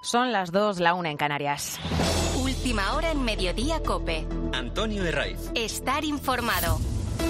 Son las 2, la 1 en Canarias. Última hora en Mediodía COPE. Antonio Herraiz. Estar informado.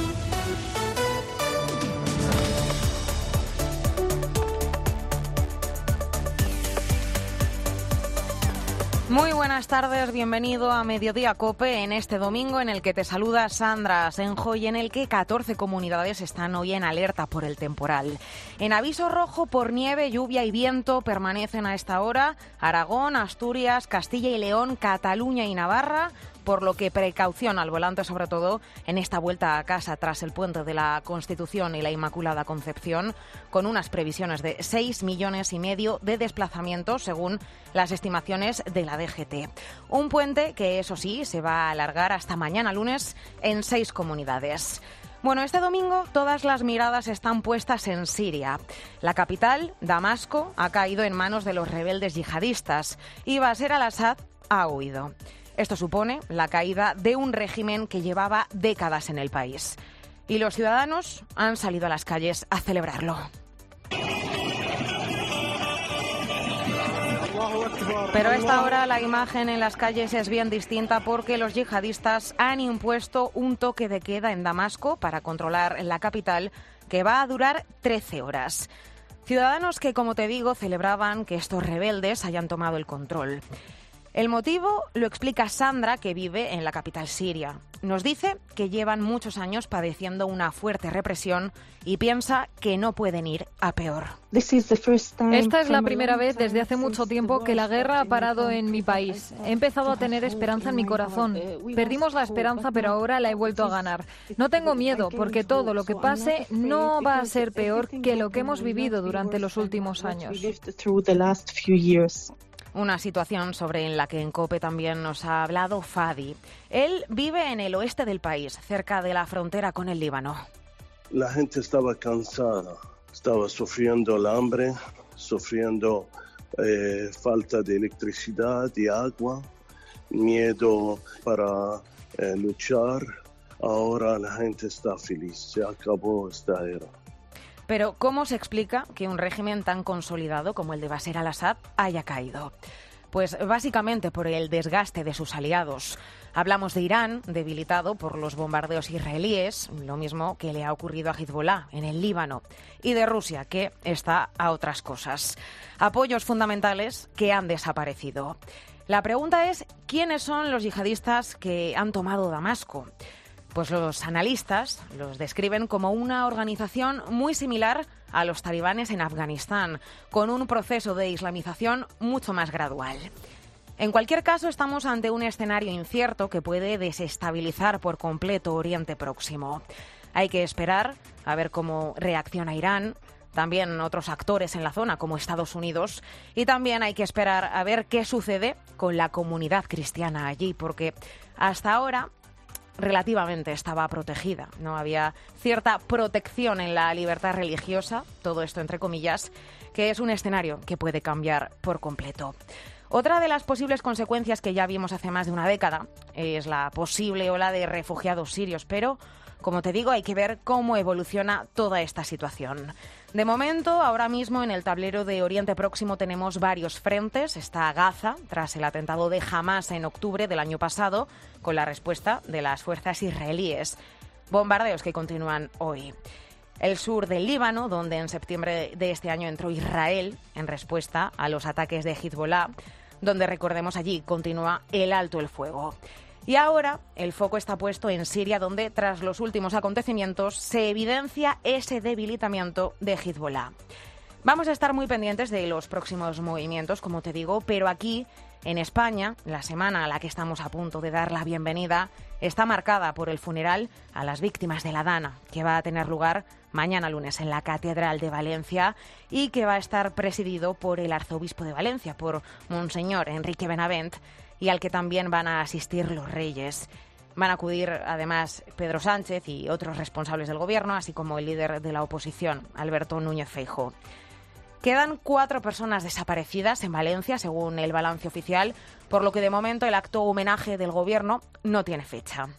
Muy buenas tardes, bienvenido a Mediodía COPE en este domingo en el que te saluda Sandra Asenjo y en el que 14 comunidades están hoy en alerta por el temporal. En aviso rojo por nieve, lluvia y viento permanecen a esta hora Aragón, Asturias, Castilla y León, Cataluña y Navarra, por lo que precaución al volante, sobre todo en esta vuelta a casa tras el puente de la Constitución y la Inmaculada Concepción, con unas previsiones de 6,5 millones de desplazamientos según las estimaciones de la DGT. Un puente que, eso sí, se va a alargar hasta mañana lunes en 6 comunidades. Bueno, este domingo todas las miradas están puestas en Siria. La capital, Damasco, ha caído en manos de los rebeldes yihadistas y Bashar al-Assad ha huido. Esto supone la caída de un régimen que llevaba décadas en el país. Y los ciudadanos han salido a las calles a celebrarlo. Pero a esta hora la imagen en las calles es bien distinta porque los yihadistas han impuesto un toque de queda en Damasco para controlar la capital que va a durar 13 horas. Ciudadanos que, como te digo, celebraban que estos rebeldes hayan tomado el control. El motivo lo explica Sandra, que vive en la capital siria. Nos dice que llevan muchos años padeciendo una fuerte represión y piensa que no pueden ir a peor. Esta es la primera vez desde hace mucho tiempo que la guerra ha parado en mi país. He empezado a tener esperanza en mi corazón. Perdimos la esperanza, pero ahora la he vuelto a ganar. No tengo miedo, porque todo lo que pase no va a ser peor que lo que hemos vivido durante los últimos años. Una situación sobre la que en COPE también nos ha hablado Fadi. Él vive en el oeste del país, cerca de la frontera con el Líbano. La gente estaba cansada, estaba sufriendo el hambre, sufriendo falta de electricidad y agua, miedo para luchar. Ahora la gente está feliz, se acabó esta era. Pero, ¿cómo se explica que un régimen tan consolidado como el de Bashar al-Assad haya caído? Pues básicamente por el desgaste de sus aliados. Hablamos de Irán, debilitado por los bombardeos israelíes, lo mismo que le ha ocurrido a Hezbollah en el Líbano, y de Rusia, que está a otras cosas. Apoyos fundamentales que han desaparecido. La pregunta es, ¿quiénes son los yihadistas que han tomado Damasco? Pues los analistas los describen como una organización muy similar a los talibanes en Afganistán, con un proceso de islamización mucho más gradual. En cualquier caso, estamos ante un escenario incierto que puede desestabilizar por completo Oriente Próximo. Hay que esperar a ver cómo reacciona Irán, también otros actores en la zona como Estados Unidos, y también hay que esperar a ver qué sucede con la comunidad cristiana allí, porque hasta ahora relativamente estaba protegida, no había cierta protección en la libertad religiosa, todo esto entre comillas, que es un escenario que puede cambiar por completo. Otra de las posibles consecuencias que ya vimos hace más de una década es la posible ola de refugiados sirios, pero, como te digo, hay que ver cómo evoluciona toda esta situación. De momento, ahora mismo en el tablero de Oriente Próximo tenemos varios frentes. Está Gaza, tras el atentado de Hamás en octubre del año pasado, con la respuesta de las fuerzas israelíes. Bombardeos que continúan hoy. El sur del Líbano, donde en septiembre de este año entró Israel en respuesta a los ataques de Hezbollah, donde, recordemos, allí continúa el alto el fuego. Y ahora el foco está puesto en Siria, donde tras los últimos acontecimientos se evidencia ese debilitamiento de Hezbollah. Vamos a estar muy pendientes de los próximos movimientos, como te digo, pero aquí en España, la semana a la que estamos a punto de dar la bienvenida está marcada por el funeral a las víctimas de la Dana, que va a tener lugar mañana lunes en la Catedral de Valencia y que va a estar presidido por el arzobispo de Valencia, por Monseñor Enrique Benavent, y al que también van a asistir los reyes. Van a acudir además Pedro Sánchez y otros responsables del gobierno, así como el líder de la oposición, Alberto Núñez Feijóo. Quedan 4 personas desaparecidas en Valencia, según el balance oficial, por lo que de momento el acto homenaje del gobierno no tiene fecha.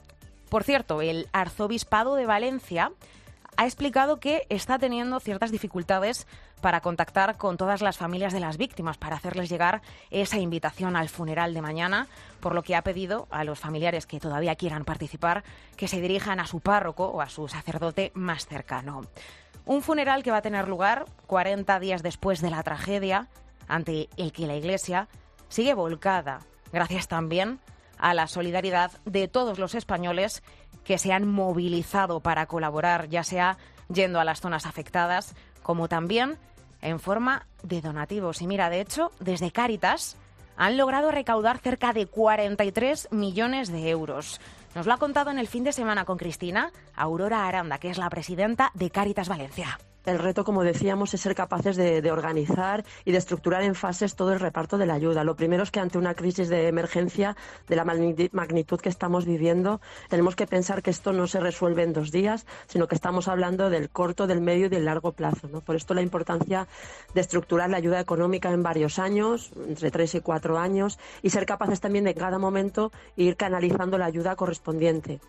Por cierto, el arzobispado de Valencia ha explicado que está teniendo ciertas dificultades para contactar con todas las familias de las víctimas para hacerles llegar esa invitación al funeral de mañana, por lo que ha pedido a los familiares que todavía quieran participar que se dirijan a su párroco o a su sacerdote más cercano. Un funeral que va a tener lugar 40 días después de la tragedia, ante el que la Iglesia sigue volcada, gracias también a la solidaridad de todos los españoles que se han movilizado para colaborar, ya sea yendo a las zonas afectadas, como también en forma de donativos. Y mira, de hecho, desde Cáritas han logrado recaudar cerca de 43 millones de euros. Nos lo ha contado en el fin de semana con Cristina Aurora Aranda, que es la presidenta de Cáritas Valencia. El reto, como decíamos, es ser capaces de organizar y de estructurar en fases todo el reparto de la ayuda. Lo primero es que ante una crisis de emergencia de la magnitud que estamos viviendo, tenemos que pensar que esto no se resuelve en 2 días, sino que estamos hablando del corto, del medio y del largo plazo, ¿no? Por esto la importancia de estructurar la ayuda económica en varios años, entre 3 y 4 años, y ser capaces también de en cada momento ir canalizando la ayuda correspondiente.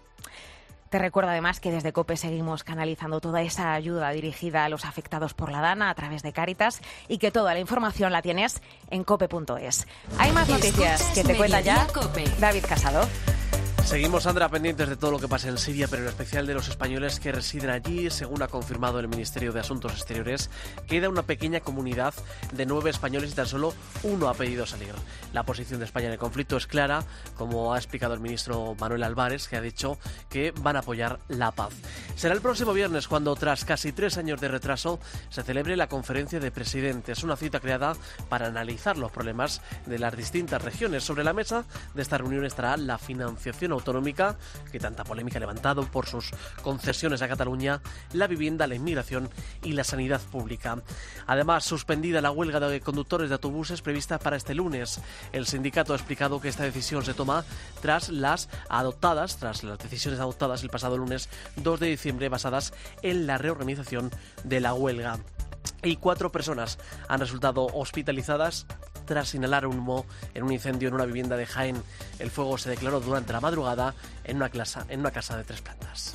Te recuerdo además que desde COPE seguimos canalizando toda esa ayuda dirigida a los afectados por la Dana a través de Cáritas y que toda la información la tienes en cope.es. Hay más noticias que te cuenta ya David Casado. Seguimos, Sandra, pendientes de todo lo que pasa en Siria, pero en especial de los españoles que residen allí. Según ha confirmado el Ministerio de Asuntos Exteriores, queda una pequeña comunidad de 9 españoles y tan solo uno ha pedido salir. La posición de España en el conflicto es clara, como ha explicado el ministro Manuel Álvarez, que ha dicho que van a apoyar la paz. Será el próximo viernes cuando, tras casi 3 años de retraso, se celebre la conferencia de presidentes, una cita creada para analizar los problemas de las distintas regiones. Sobre la mesa de esta reunión estará la financiación autonómica, que tanta polémica ha levantado por sus concesiones a Cataluña, la vivienda, la inmigración y la sanidad pública. Además, suspendida la huelga de conductores de autobuses prevista para este lunes. El sindicato ha explicado que esta decisión se toma tras las decisiones adoptadas el pasado lunes 2 de diciembre basadas en la reorganización de la huelga. Y 4 personas han resultado hospitalizadas tras inhalar humo en un incendio en una vivienda de Jaén. El fuego se declaró durante la madrugada en una casa de 3 plantas.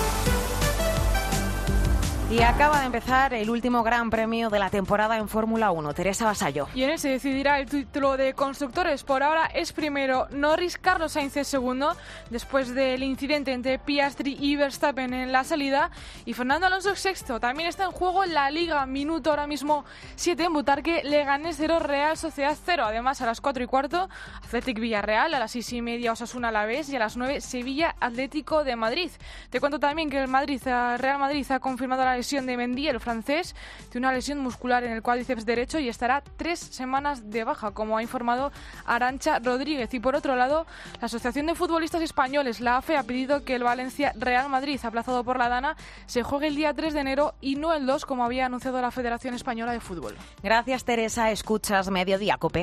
Y acaba de empezar el último gran premio de la temporada en Fórmula 1. Teresa Vasallo. Y en ese decidirá el título de constructores. Por ahora es primero Norris, Carlos Sainz es segundo, después del incidente entre Piastri y Verstappen en la salida. Y Fernando Alonso es sexto. También está en juego la Liga. Minuto ahora mismo 7 en Butarque, Leganés 0, Real Sociedad 0. Además, a las 4:15, Athletic Villarreal, a las 6:30, Osasuna Alavés y a las 9, Sevilla Atlético de Madrid. Te cuento también que el Real Madrid ha confirmado la lesión de Mendy, el francés, de una lesión muscular en el cuádriceps derecho y estará 3 semanas de baja, como ha informado Arantxa Rodríguez. Y por otro lado, la Asociación de Futbolistas Españoles, la AFE, ha pedido que el Valencia Real Madrid, aplazado por la Dana, se juegue el día 3 de enero y no el 2, como había anunciado la Federación Española de Fútbol. Gracias, Teresa. Escuchas Mediodía COPE.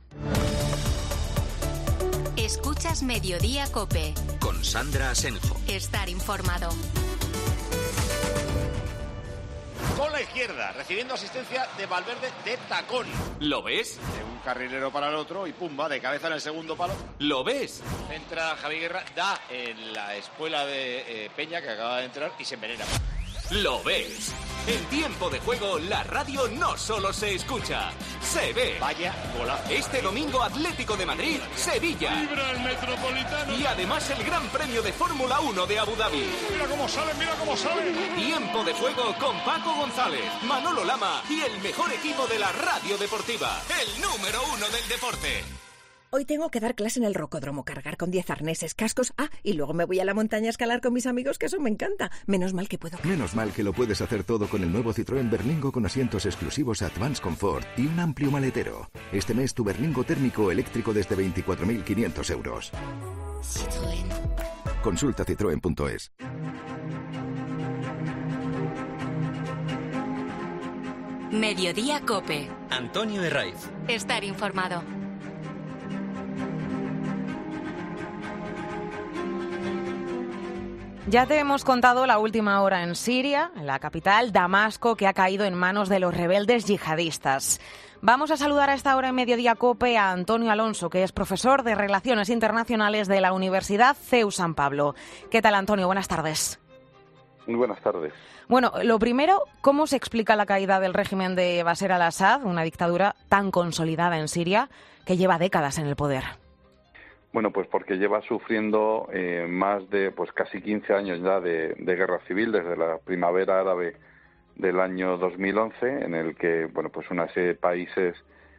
Escuchas Mediodía COPE. Con Sandra Asenjo. Estar informado. Con la izquierda, recibiendo asistencia de Valverde de tacón. ¿Lo ves? De un carrilero para el otro y pumba, de cabeza en el segundo palo. ¿Lo ves? Entra Javi Guerra, da en la espuela de Peña, que acaba de entrar, y se envenena. ¿Lo ves? En Tiempo de Juego, la radio no solo se escucha, se ve. Vaya golazo. Este domingo, Atlético de Madrid, Sevilla. Vibra el Metropolitano. Y además el Gran Premio de Fórmula 1 de Abu Dhabi. Mira cómo sale, mira cómo sale. Tiempo de Juego con Paco González, Manolo Lama y el mejor equipo de la radio deportiva. El número 1 del deporte. Hoy tengo que dar clase en el rocódromo, cargar con 10 arneses, cascos, y luego me voy a la montaña a escalar con mis amigos, que eso me encanta. Menos mal que puedo. Menos mal que lo puedes hacer todo con el nuevo Citroën Berlingo con asientos exclusivos Advance Comfort y un amplio maletero. Este mes tu Berlingo térmico eléctrico desde 24.500 euros. Citroën. Consulta citroen.es. Mediodía COPE. Antonio Herraiz. Estar informado. Ya te hemos contado la última hora en Siria, en la capital, Damasco, que ha caído en manos de los rebeldes yihadistas. Vamos a saludar a esta hora en Mediodía COPE a Antonio Alonso, que es profesor de Relaciones Internacionales de la Universidad CEU San Pablo. ¿Qué tal, Antonio? Buenas tardes. Muy buenas tardes. Bueno, lo primero, ¿cómo se explica la caída del régimen de Bashar al-Assad, una dictadura tan consolidada en Siria que lleva décadas en el poder? Bueno, pues porque lleva sufriendo más de casi 15 años ya de guerra civil, desde la primavera árabe del año 2011, en el que una serie de países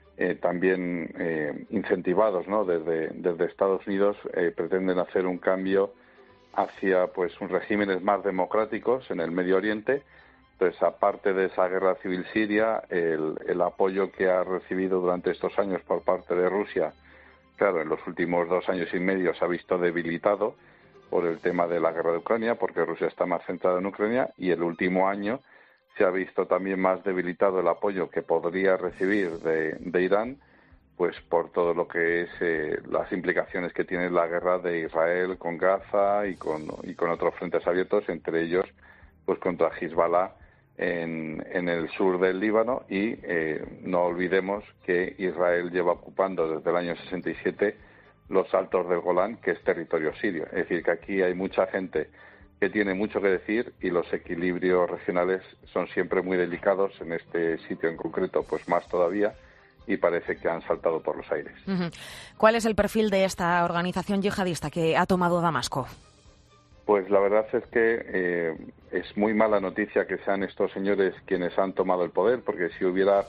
también incentivados, ¿no?, desde Estados Unidos pretenden hacer un cambio hacia unos regímenes más democráticos en el Medio Oriente. Entonces, aparte de esa guerra civil siria, el apoyo que ha recibido durante estos años por parte de Rusia, claro, en los últimos 2 años y medio se ha visto debilitado por el tema de la guerra de Ucrania, porque Rusia está más centrada en Ucrania, y el último año se ha visto también más debilitado el apoyo que podría recibir de Irán, pues por todo lo que es las implicaciones que tiene la guerra de Israel con Gaza y con otros frentes abiertos, entre ellos pues contra Hezbollah en el sur del Líbano, y no olvidemos que Israel lleva ocupando desde el año 67 los Altos del Golán, que es territorio sirio. Es decir, que aquí hay mucha gente que tiene mucho que decir, y los equilibrios regionales son siempre muy delicados, en este sitio en concreto pues más todavía, y parece que han saltado por los aires. ¿Cuál es el perfil de esta organización yihadista que ha tomado Damasco? Pues la verdad es que es muy mala noticia que sean estos señores quienes han tomado el poder, porque si hubiera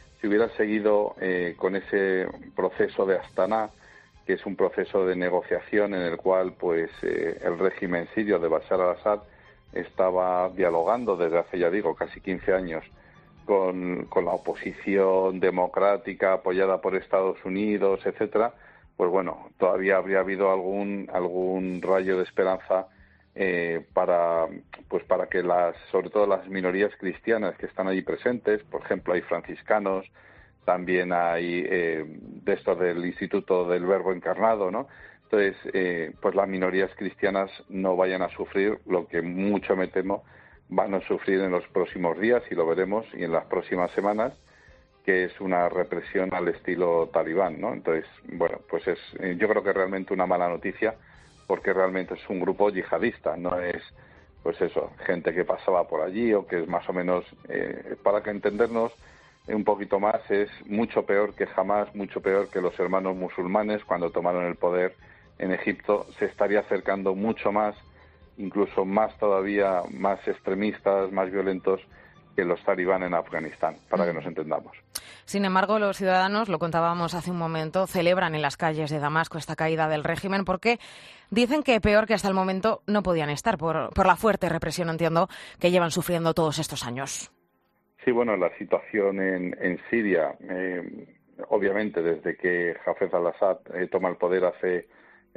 seguido con ese proceso de Astana, que es un proceso de negociación en el cual el régimen sirio de Bashar al-Assad estaba dialogando desde hace, ya digo, casi 15 años con la oposición democrática apoyada por Estados Unidos, etcétera, pues bueno, todavía habría habido algún rayo de esperanza para que sobre todo las minorías cristianas que están allí presentes, por ejemplo, hay franciscanos, también hay de estos del Instituto del Verbo Encarnado, ¿no? Entonces, pues las minorías cristianas no vayan a sufrir lo que mucho me temo van a sufrir en los próximos días, y lo veremos, y en las próximas semanas, que es una represión al estilo talibán, ¿no? Entonces, bueno, pues yo creo que es realmente una mala noticia, porque realmente es un grupo yihadista, no es, gente que pasaba por allí, o que es más o menos, para que entendernos un poquito más, es mucho peor que Hamás, mucho peor que los hermanos musulmanes cuando tomaron el poder en Egipto. Se estaría acercando mucho más, incluso más todavía, más extremistas, más violentos que los talibán en Afganistán, para que nos entendamos. Sin embargo, los ciudadanos, lo contábamos hace un momento, celebran en las calles de Damasco esta caída del régimen, porque dicen que peor que hasta el momento no podían estar por la fuerte represión, entiendo, que llevan sufriendo todos estos años. Sí, bueno, la situación en Siria, obviamente desde que Hafez al-Assad toma el poder hace,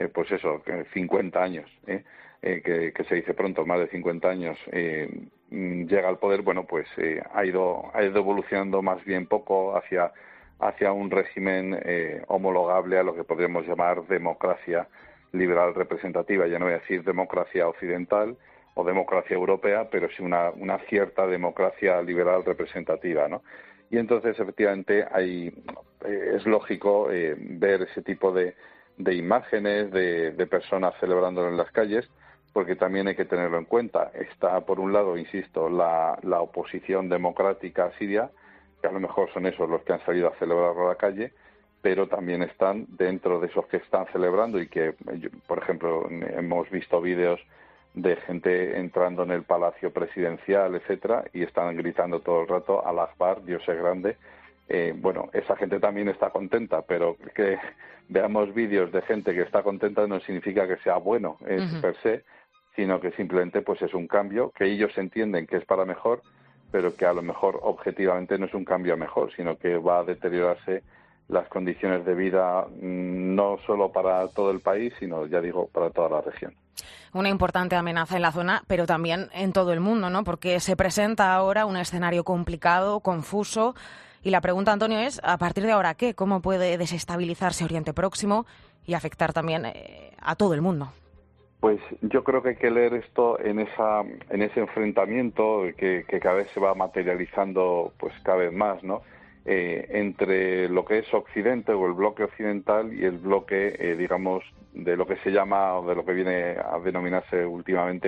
50 años, que se dice pronto, más de 50 años, llega al poder, ha ido evolucionando más bien poco hacia un régimen homologable a lo que podríamos llamar democracia liberal representativa. Ya no voy a decir democracia occidental o democracia europea, pero sí una cierta democracia liberal representativa, ¿no? Y entonces, efectivamente, es lógico ver ese tipo de imágenes de personas celebrándolo en las calles, porque también hay que tenerlo en cuenta. Está, por un lado, insisto, la oposición democrática siria, que a lo mejor son esos los que han salido a celebrarlo a la calle, pero también están dentro de esos que están celebrando, y que, por ejemplo, hemos visto vídeos de gente entrando en el palacio presidencial, etcétera, y están gritando todo el rato "Al Akbar, Dios es grande". Esa gente también está contenta, pero que veamos vídeos de gente que está contenta no significa que sea bueno per se, sino que simplemente es un cambio que ellos entienden que es para mejor, pero que a lo mejor objetivamente no es un cambio a mejor, sino que va a deteriorarse las condiciones de vida, no solo para todo el país, sino, ya digo, para toda la región. Una importante amenaza en la zona, pero también en todo el mundo, ¿no? Porque se presenta ahora un escenario complicado, confuso, y la pregunta, Antonio, es, ¿a partir de ahora qué? ¿Cómo puede desestabilizarse Oriente Próximo y afectar también a todo el mundo? Pues yo creo que hay que leer esto en ese enfrentamiento que cada vez se va materializando cada vez más, ¿no? Entre lo que es Occidente o el bloque occidental y el bloque, digamos, de lo que se llama o de lo que viene a denominarse últimamente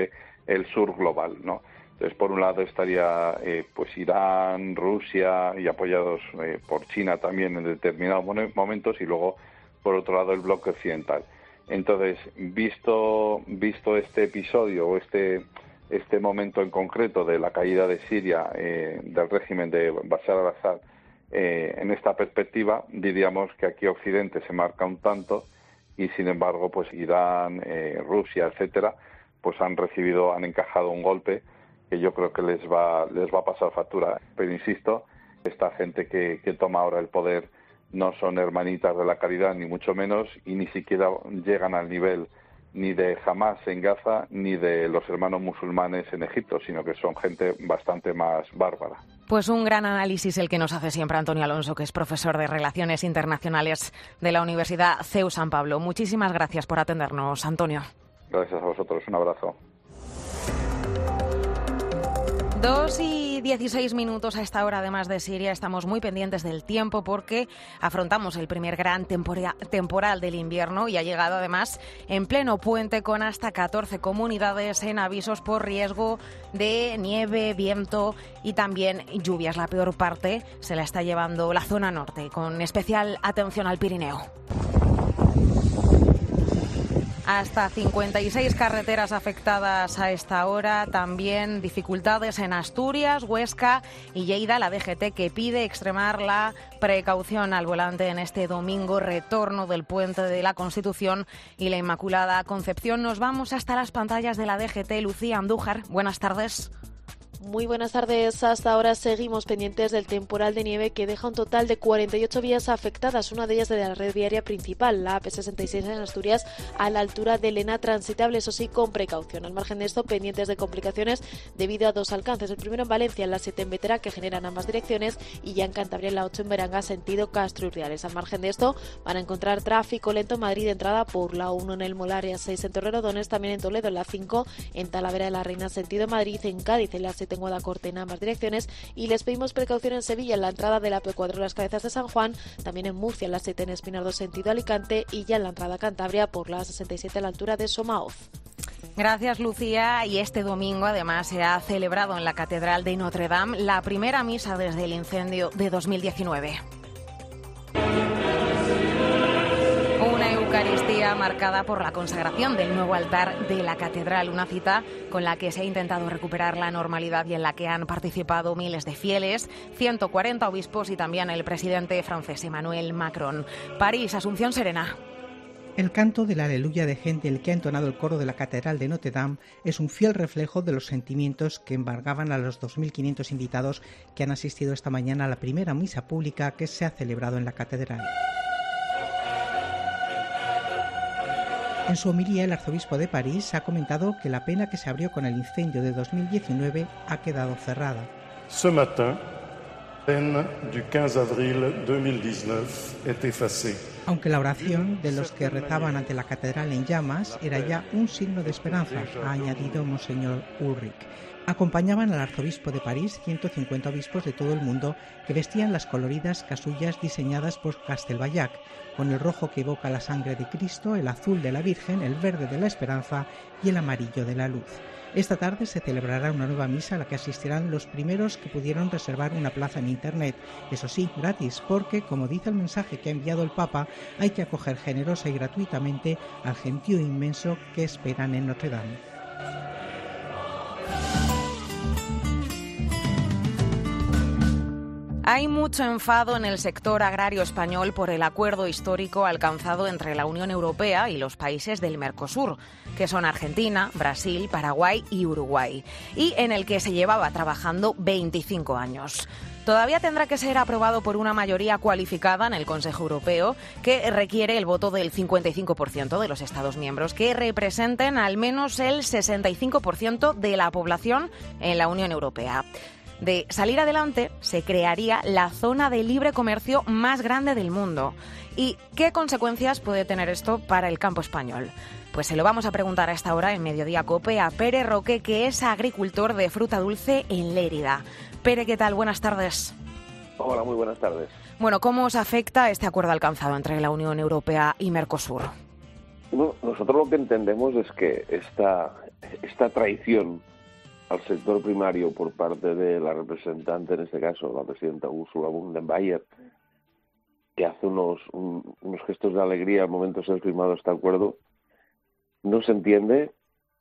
el sur global, ¿no? Entonces, por un lado estaría pues Irán, Rusia y apoyados por China también en determinados momentos, y luego por otro lado el bloque occidental. Entonces, visto este episodio o este momento en concreto de la caída de Siria, del régimen de Bashar al-Assad, en esta perspectiva diríamos que aquí Occidente se marca un tanto, y sin embargo pues Irán, Rusia, etcétera, pues han encajado un golpe que yo creo que les va a pasar factura. Pero insisto, esta gente que toma ahora el poder no son hermanitas de la caridad, ni mucho menos, y ni siquiera llegan al nivel ni de Hamas en Gaza ni de los hermanos musulmanes en Egipto, sino que son gente bastante más bárbara. Pues un gran análisis el que nos hace siempre Antonio Alonso, que es profesor de Relaciones Internacionales de la Universidad CEU San Pablo. Muchísimas gracias por atendernos, Antonio. Gracias a vosotros, un abrazo. 2:16 a esta hora, además de Siria. Estamos muy pendientes del tiempo porque afrontamos el primer gran temporal del invierno y ha llegado además en pleno puente, con hasta 14 comunidades en avisos por riesgo de nieve, viento y también lluvias. La peor parte se la está llevando la zona norte, con especial atención al Pirineo. Hasta 56 carreteras afectadas a esta hora. También dificultades en Asturias, Huesca y Lleida. La DGT que pide extremar la precaución al volante en este domingo, retorno del puente de la Constitución y la Inmaculada Concepción. Nos vamos hasta las pantallas de la DGT. Lucía Andújar, buenas tardes. Muy buenas tardes. Hasta ahora seguimos pendientes del temporal de nieve que deja un total de 48 vías afectadas, una de ellas de la red viaria principal, la AP66 en Asturias, a la altura de Lena, transitable, eso sí, con precaución. Al margen de esto, pendientes de complicaciones debido a dos alcances. El primero en Valencia, en la 7 en Vetera, que generan ambas direcciones, y ya en Cantabria, en la 8 en Beranga, sentido Castro-Urdiales. Al margen de esto, van a encontrar tráfico lento en Madrid, de entrada por la 1 en el Molar y a 6 en Torrelodones, también en Toledo, en la 5 en Talavera de la Reina, sentido Madrid, en Cádiz, en la 7 en Guadacorte, en ambas direcciones, y les pedimos precaución en Sevilla, en la entrada de la P4 Las Cabezas de San Juan, también en Murcia, en la 7 en Espinardo, sentido Alicante, y ya en la entrada a Cantabria por la 67 a la altura de Somaoz. Gracias, Lucía. Y este domingo, además, se ha celebrado en la Catedral de Notre Dame la primera misa desde el incendio de 2019. Una Eucaristía marcada por la consagración del nuevo altar de la catedral, una cita con la que se ha intentado recuperar la normalidad y en la que han participado miles de fieles, 140 obispos y también el presidente francés Emmanuel Macron. París, Asunción Serena. El canto del Aleluya de Händel que ha entonado el coro de la Catedral de Notre Dame es un fiel reflejo de los sentimientos que embargaban a los 2.500 invitados que han asistido esta mañana a la primera misa pública que se ha celebrado en la catedral. En su homilía, el arzobispo de París ha comentado que la pena que se abrió con el incendio de 2019 ha quedado cerrada. Ce matin, peine du 15 avril 2019 est effacée. Aunque la oración de los que rezaban ante la catedral en llamas era ya un signo de esperanza, ha añadido Monseñor Ulrich. Acompañaban al arzobispo de París 150 obispos de todo el mundo que vestían las coloridas casullas diseñadas por Castelbajac, con el rojo que evoca la sangre de Cristo, el azul de la Virgen, el verde de la esperanza y el amarillo de la luz. Esta tarde se celebrará una nueva misa a la que asistirán los primeros que pudieron reservar una plaza en Internet. Eso sí, gratis, porque, como dice el mensaje que ha enviado el Papa, hay que acoger generosa y gratuitamente al gentío inmenso que esperan en Notre Dame. Hay mucho enfado en el sector agrario español por el acuerdo histórico alcanzado entre la Unión Europea y los países del Mercosur, que son Argentina, Brasil, Paraguay y Uruguay, y en el que se llevaba trabajando 25 años. Todavía tendrá que ser aprobado por una mayoría cualificada en el Consejo Europeo, que requiere el voto del 55% de los Estados miembros, que representen al menos el 65% de la población en la Unión Europea. De salir adelante, se crearía la zona de libre comercio más grande del mundo. ¿Y qué consecuencias puede tener esto para el campo español? Pues se lo vamos a preguntar a esta hora en Mediodía COPE a Pere Roque, que es agricultor de fruta dulce en Lérida. Pere, ¿qué tal? Buenas tardes. Hola, muy buenas tardes. Bueno, ¿cómo os afecta este acuerdo alcanzado entre la Unión Europea y Mercosur? Bueno, nosotros lo que entendemos es que esta traición al sector primario por parte de la representante, en este caso la presidenta Ursula von der Leyen, que hace unos gestos de alegría al momento de ser firmado este acuerdo, no se entiende,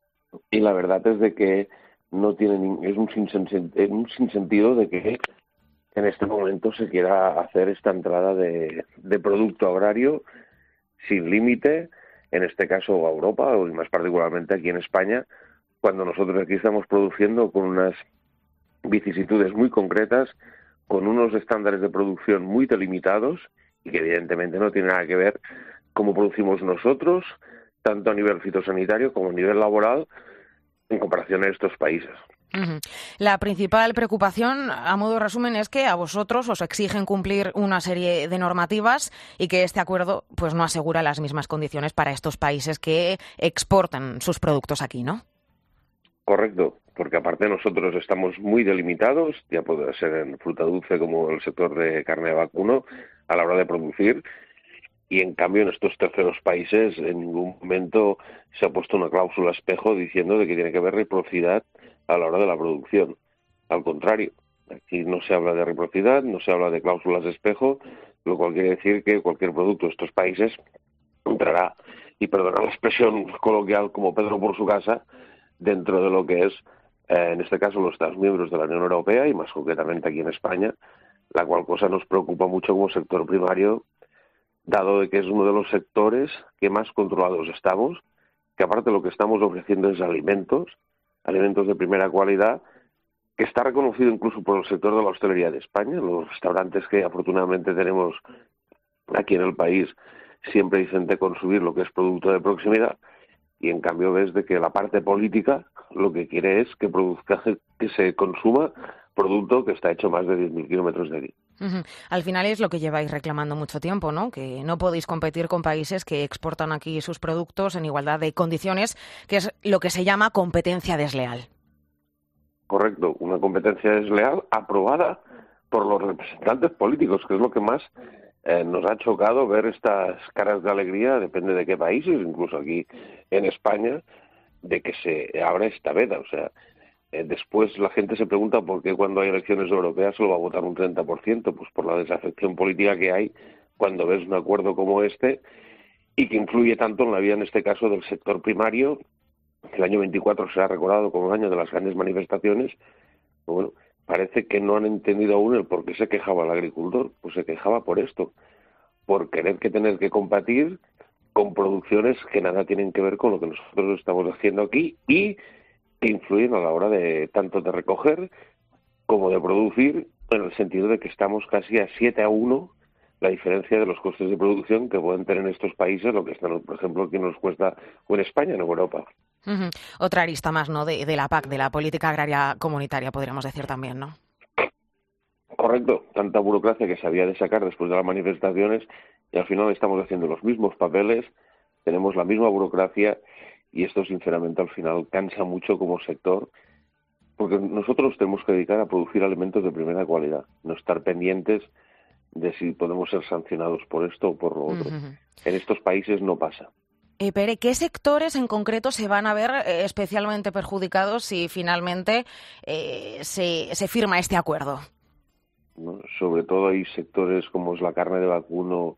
y la verdad es de que no tiene es un sinsentido de que en este momento se quiera hacer esta entrada de producto agrario sin límite, en este caso a Europa, y más particularmente aquí en España, cuando nosotros aquí estamos produciendo con unas vicisitudes muy concretas, con unos estándares de producción muy delimitados y que evidentemente no tiene nada que ver cómo producimos nosotros, tanto a nivel fitosanitario como a nivel laboral, en comparación a estos países. La principal preocupación, a modo de resumen, es que a vosotros os exigen cumplir una serie de normativas y que este acuerdo pues no asegura las mismas condiciones para estos países que exportan sus productos aquí, ¿no? Correcto, porque aparte nosotros estamos muy delimitados, ya puede ser en fruta dulce como el sector de carne de vacuno, a la hora de producir, y en cambio en estos terceros países en ningún momento se ha puesto una cláusula espejo diciendo de que tiene que haber reciprocidad a la hora de la producción. Al contrario, aquí no se habla de reciprocidad, no se habla de cláusulas espejo, lo cual quiere decir que cualquier producto de estos países entrará, y perdona la expresión coloquial, como Pedro por su casa, dentro de lo que es, en este caso, los Estados miembros de la Unión Europea y más concretamente aquí en España, la cual cosa nos preocupa mucho como sector primario, dado de que es uno de los sectores que más controlados estamos, que aparte lo que estamos ofreciendo es alimentos de primera cualidad, que está reconocido incluso por el sector de la hostelería de España. Los restaurantes que afortunadamente tenemos aquí en el país siempre dicen de consumir lo que es producto de proximidad, y en cambio ves de que la parte política lo que quiere es que se consuma producto que está hecho más de 10.000 kilómetros de aquí. Al final es lo que lleváis reclamando mucho tiempo, ¿no? Que no podéis competir con países que exportan aquí sus productos en igualdad de condiciones, que es lo que se llama competencia desleal. Correcto, una competencia desleal aprobada por los representantes políticos, que es lo que más nos ha chocado ver estas caras de alegría, depende de qué países, incluso aquí en España, de que se abra esta veda. O sea, después la gente se pregunta por qué cuando hay elecciones europeas solo va a votar un 30%, pues por la desafección política que hay cuando ves un acuerdo como este y que influye tanto en la vida, en este caso, del sector primario. El año 24 se ha recordado como el año de las grandes manifestaciones. Bueno, parece que no han entendido aún el por qué se quejaba el agricultor. Pues se quejaba por esto, por tener que competir con producciones que nada tienen que ver con lo que nosotros estamos haciendo aquí y que influyen a la hora de tanto de recoger como de producir, en el sentido de que estamos casi a 7-1 la diferencia de los costes de producción que pueden tener estos países, lo que están, por ejemplo, que nos cuesta o en España, en Europa. Otra arista más, ¿no?, de la PAC, de la política agraria comunitaria, podríamos decir también, ¿no? Correcto, tanta burocracia que se había de sacar después de las manifestaciones y al final estamos haciendo los mismos papeles, tenemos la misma burocracia y esto sinceramente al final cansa mucho como sector, porque nosotros tenemos que dedicar a producir alimentos de primera cualidad, no estar pendientes de si podemos ser sancionados por esto o por lo otro. En estos países no pasa. Pere, ¿qué sectores en concreto se van a ver especialmente perjudicados si finalmente se firma este acuerdo? Bueno, sobre todo hay sectores como es la carne de vacuno,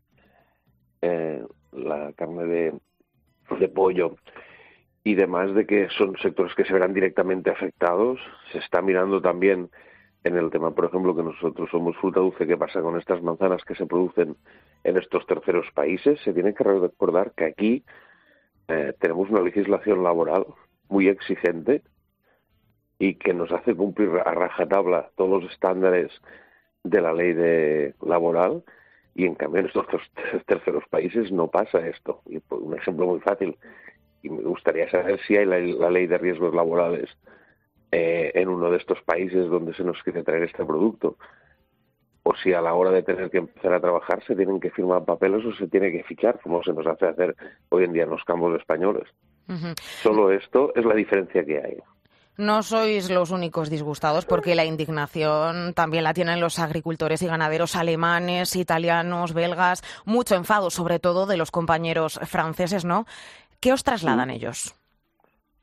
la carne de pollo y demás, de que son sectores que se verán directamente afectados. Se está mirando también en el tema, por ejemplo, que nosotros somos fruta dulce, ¿qué pasa con estas manzanas que se producen en estos terceros países? Se tiene que recordar que aquí tenemos una legislación laboral muy exigente y que nos hace cumplir a rajatabla todos los estándares de la ley laboral, y en cambio en estos terceros países no pasa esto. Y un ejemplo muy fácil, y me gustaría saber si hay la ley de riesgos laborales en uno de estos países donde se nos quiere traer este producto, o si a la hora de tener que empezar a trabajar se tienen que firmar papeles o se tiene que fichar, como se nos hace hacer hoy en día en los campos españoles. Solo esto es la diferencia que hay. No sois los únicos disgustados, porque la indignación también la tienen los agricultores y ganaderos alemanes, italianos, belgas, mucho enfado, sobre todo de los compañeros franceses, ¿no? ¿Qué os trasladan ellos?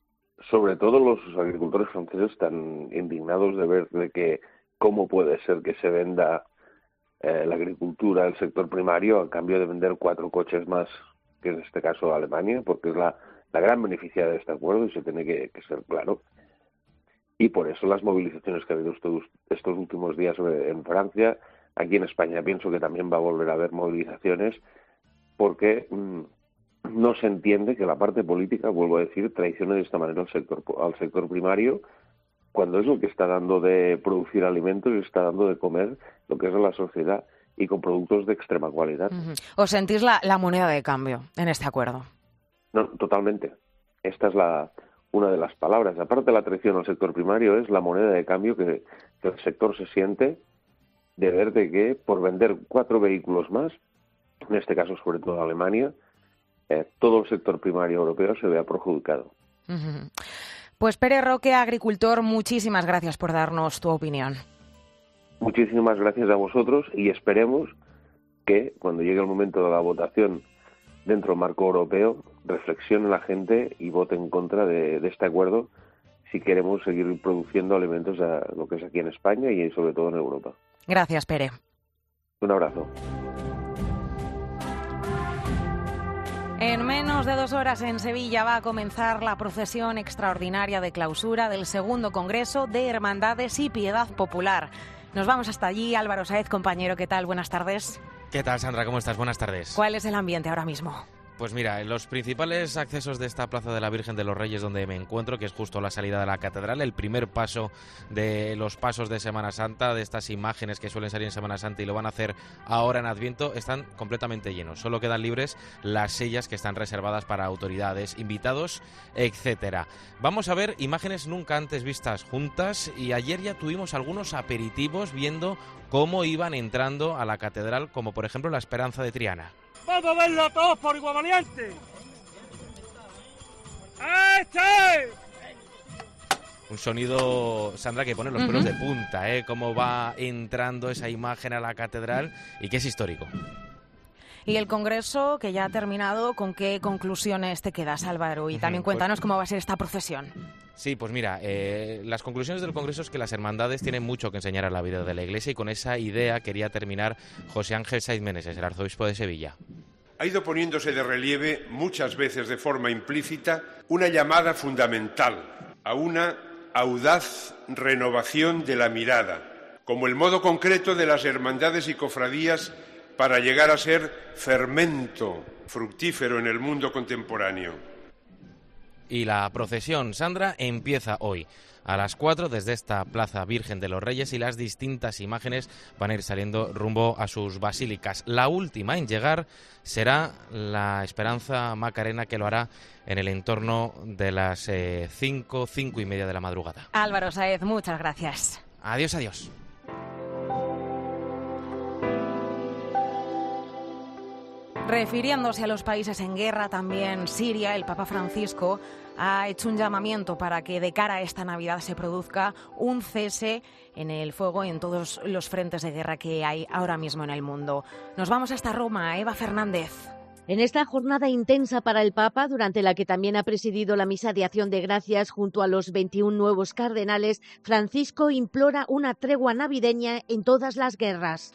sobre todo los agricultores franceses están indignados de ver de que cómo puede ser que se venda la agricultura, el sector primario, a cambio de vender 4 coches más, que en este caso Alemania, porque es la gran beneficiaria de este acuerdo y se tiene que ser claro. Y por eso las movilizaciones que ha habido estos últimos días en Francia, aquí en España pienso que también va a volver a haber movilizaciones, porque no se entiende que la parte política, vuelvo a decir, traicione de esta manera al sector primario, cuando es lo que está dando de producir alimentos y está dando de comer lo que es a la sociedad, y con productos de extrema cualidad. ¿Os sentís la moneda de cambio en este acuerdo? No, totalmente. Esta es una de las palabras. Aparte de la traición al sector primario, es la moneda de cambio que el sector se siente de ver de que por vender 4 vehículos más, en este caso sobre todo Alemania, todo el sector primario europeo se vea perjudicado. Pues Pere Roque, agricultor, muchísimas gracias por darnos tu opinión. Muchísimas gracias a vosotros y esperemos que cuando llegue el momento de la votación dentro del marco europeo, reflexione la gente y vote en contra de este acuerdo si queremos seguir produciendo alimentos a lo que es aquí en España y sobre todo en Europa. Gracias, Pere. Un abrazo. En menos de 2 horas en Sevilla va a comenzar la procesión extraordinaria de clausura del segundo Congreso de Hermandades y Piedad Popular. Nos vamos hasta allí. Álvaro Sáez, compañero, ¿qué tal? Buenas tardes. ¿Qué tal, Sandra? ¿Cómo estás? Buenas tardes. ¿Cuál es el ambiente ahora mismo? Pues mira, los principales accesos de esta Plaza de la Virgen de los Reyes donde me encuentro, que es justo la salida de la catedral, el primer paso de los pasos de Semana Santa, de estas imágenes que suelen salir en Semana Santa y lo van a hacer ahora en Adviento, están completamente llenos. Solo quedan libres las sillas que están reservadas para autoridades, invitados, etcétera. Vamos a ver imágenes nunca antes vistas juntas y ayer ya tuvimos algunos aperitivos viendo cómo iban entrando a la catedral, como por ejemplo la Esperanza de Triana. ¡Vamos a verlo todos por igual valiente! Un sonido, Sandra, que pone los pelos de punta, cómo va entrando esa imagen a la catedral y que es histórico. Y el Congreso, que ya ha terminado, ¿con qué conclusiones te quedas, Álvaro? Y también cuéntanos cómo va a ser esta procesión. Sí, pues mira, las conclusiones del Congreso es que las hermandades tienen mucho que enseñar a la vida de la Iglesia y con esa idea quería terminar José Ángel Saiz Meneses, el arzobispo de Sevilla. Ha ido poniéndose de relieve, muchas veces de forma implícita, una llamada fundamental a una audaz renovación de la mirada, como el modo concreto de las hermandades y cofradías para llegar a ser fermento fructífero en el mundo contemporáneo. Y la procesión, Sandra, empieza hoy a las 4 desde esta Plaza Virgen de los Reyes y las distintas imágenes van a ir saliendo rumbo a sus basílicas. La última en llegar será la Esperanza Macarena, que lo hará en el entorno de las 5:30 de la madrugada. Álvaro Sáez, muchas gracias. Adiós, adiós. Refiriéndose a los países en guerra, también Siria, el Papa Francisco ha hecho un llamamiento para que de cara a esta Navidad se produzca un cese en el fuego en todos los frentes de guerra que hay ahora mismo en el mundo. Nos vamos hasta Roma, Eva Fernández. En esta jornada intensa para el Papa, durante la que también ha presidido la misa de acción de gracias junto a los 21 nuevos cardenales, Francisco implora una tregua navideña en todas las guerras.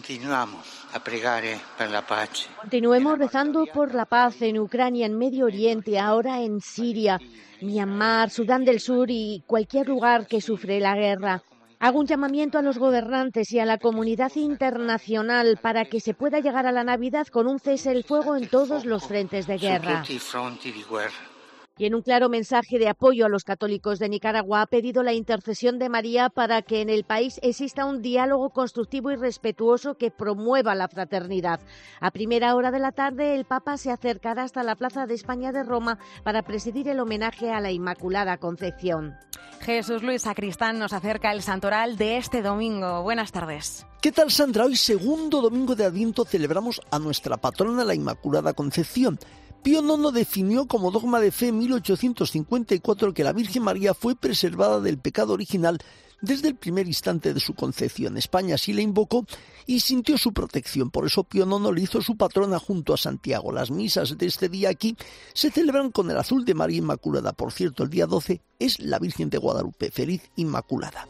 Continuemos rezando por la paz en Ucrania, en Medio Oriente, ahora en Siria, Myanmar, Sudán del Sur y cualquier lugar que sufre la guerra. Hago un llamamiento a los gobernantes y a la comunidad internacional para que se pueda llegar a la Navidad con un cese el fuego en todos los frentes de guerra. Y en un claro mensaje de apoyo a los católicos de Nicaragua ha pedido la intercesión de María para que en el país exista un diálogo constructivo y respetuoso que promueva la fraternidad. A primera hora de la tarde el Papa se acercará hasta la Plaza de España de Roma para presidir el homenaje a la Inmaculada Concepción. Jesús Luis Sacristán nos acerca el santoral de este domingo. Buenas tardes. ¿Qué tal, Sandra? Hoy, segundo domingo de Adviento, celebramos a nuestra patrona, la Inmaculada Concepción. Pío IX definió como dogma de fe en 1854 que la Virgen María fue preservada del pecado original desde el primer instante de su concepción. España sí le invocó y sintió su protección. Por eso Pío IX le hizo su patrona junto a Santiago. Las misas de este día aquí se celebran con el azul de María Inmaculada. Por cierto, el día 12 es la Virgen de Guadalupe. Feliz Inmaculada.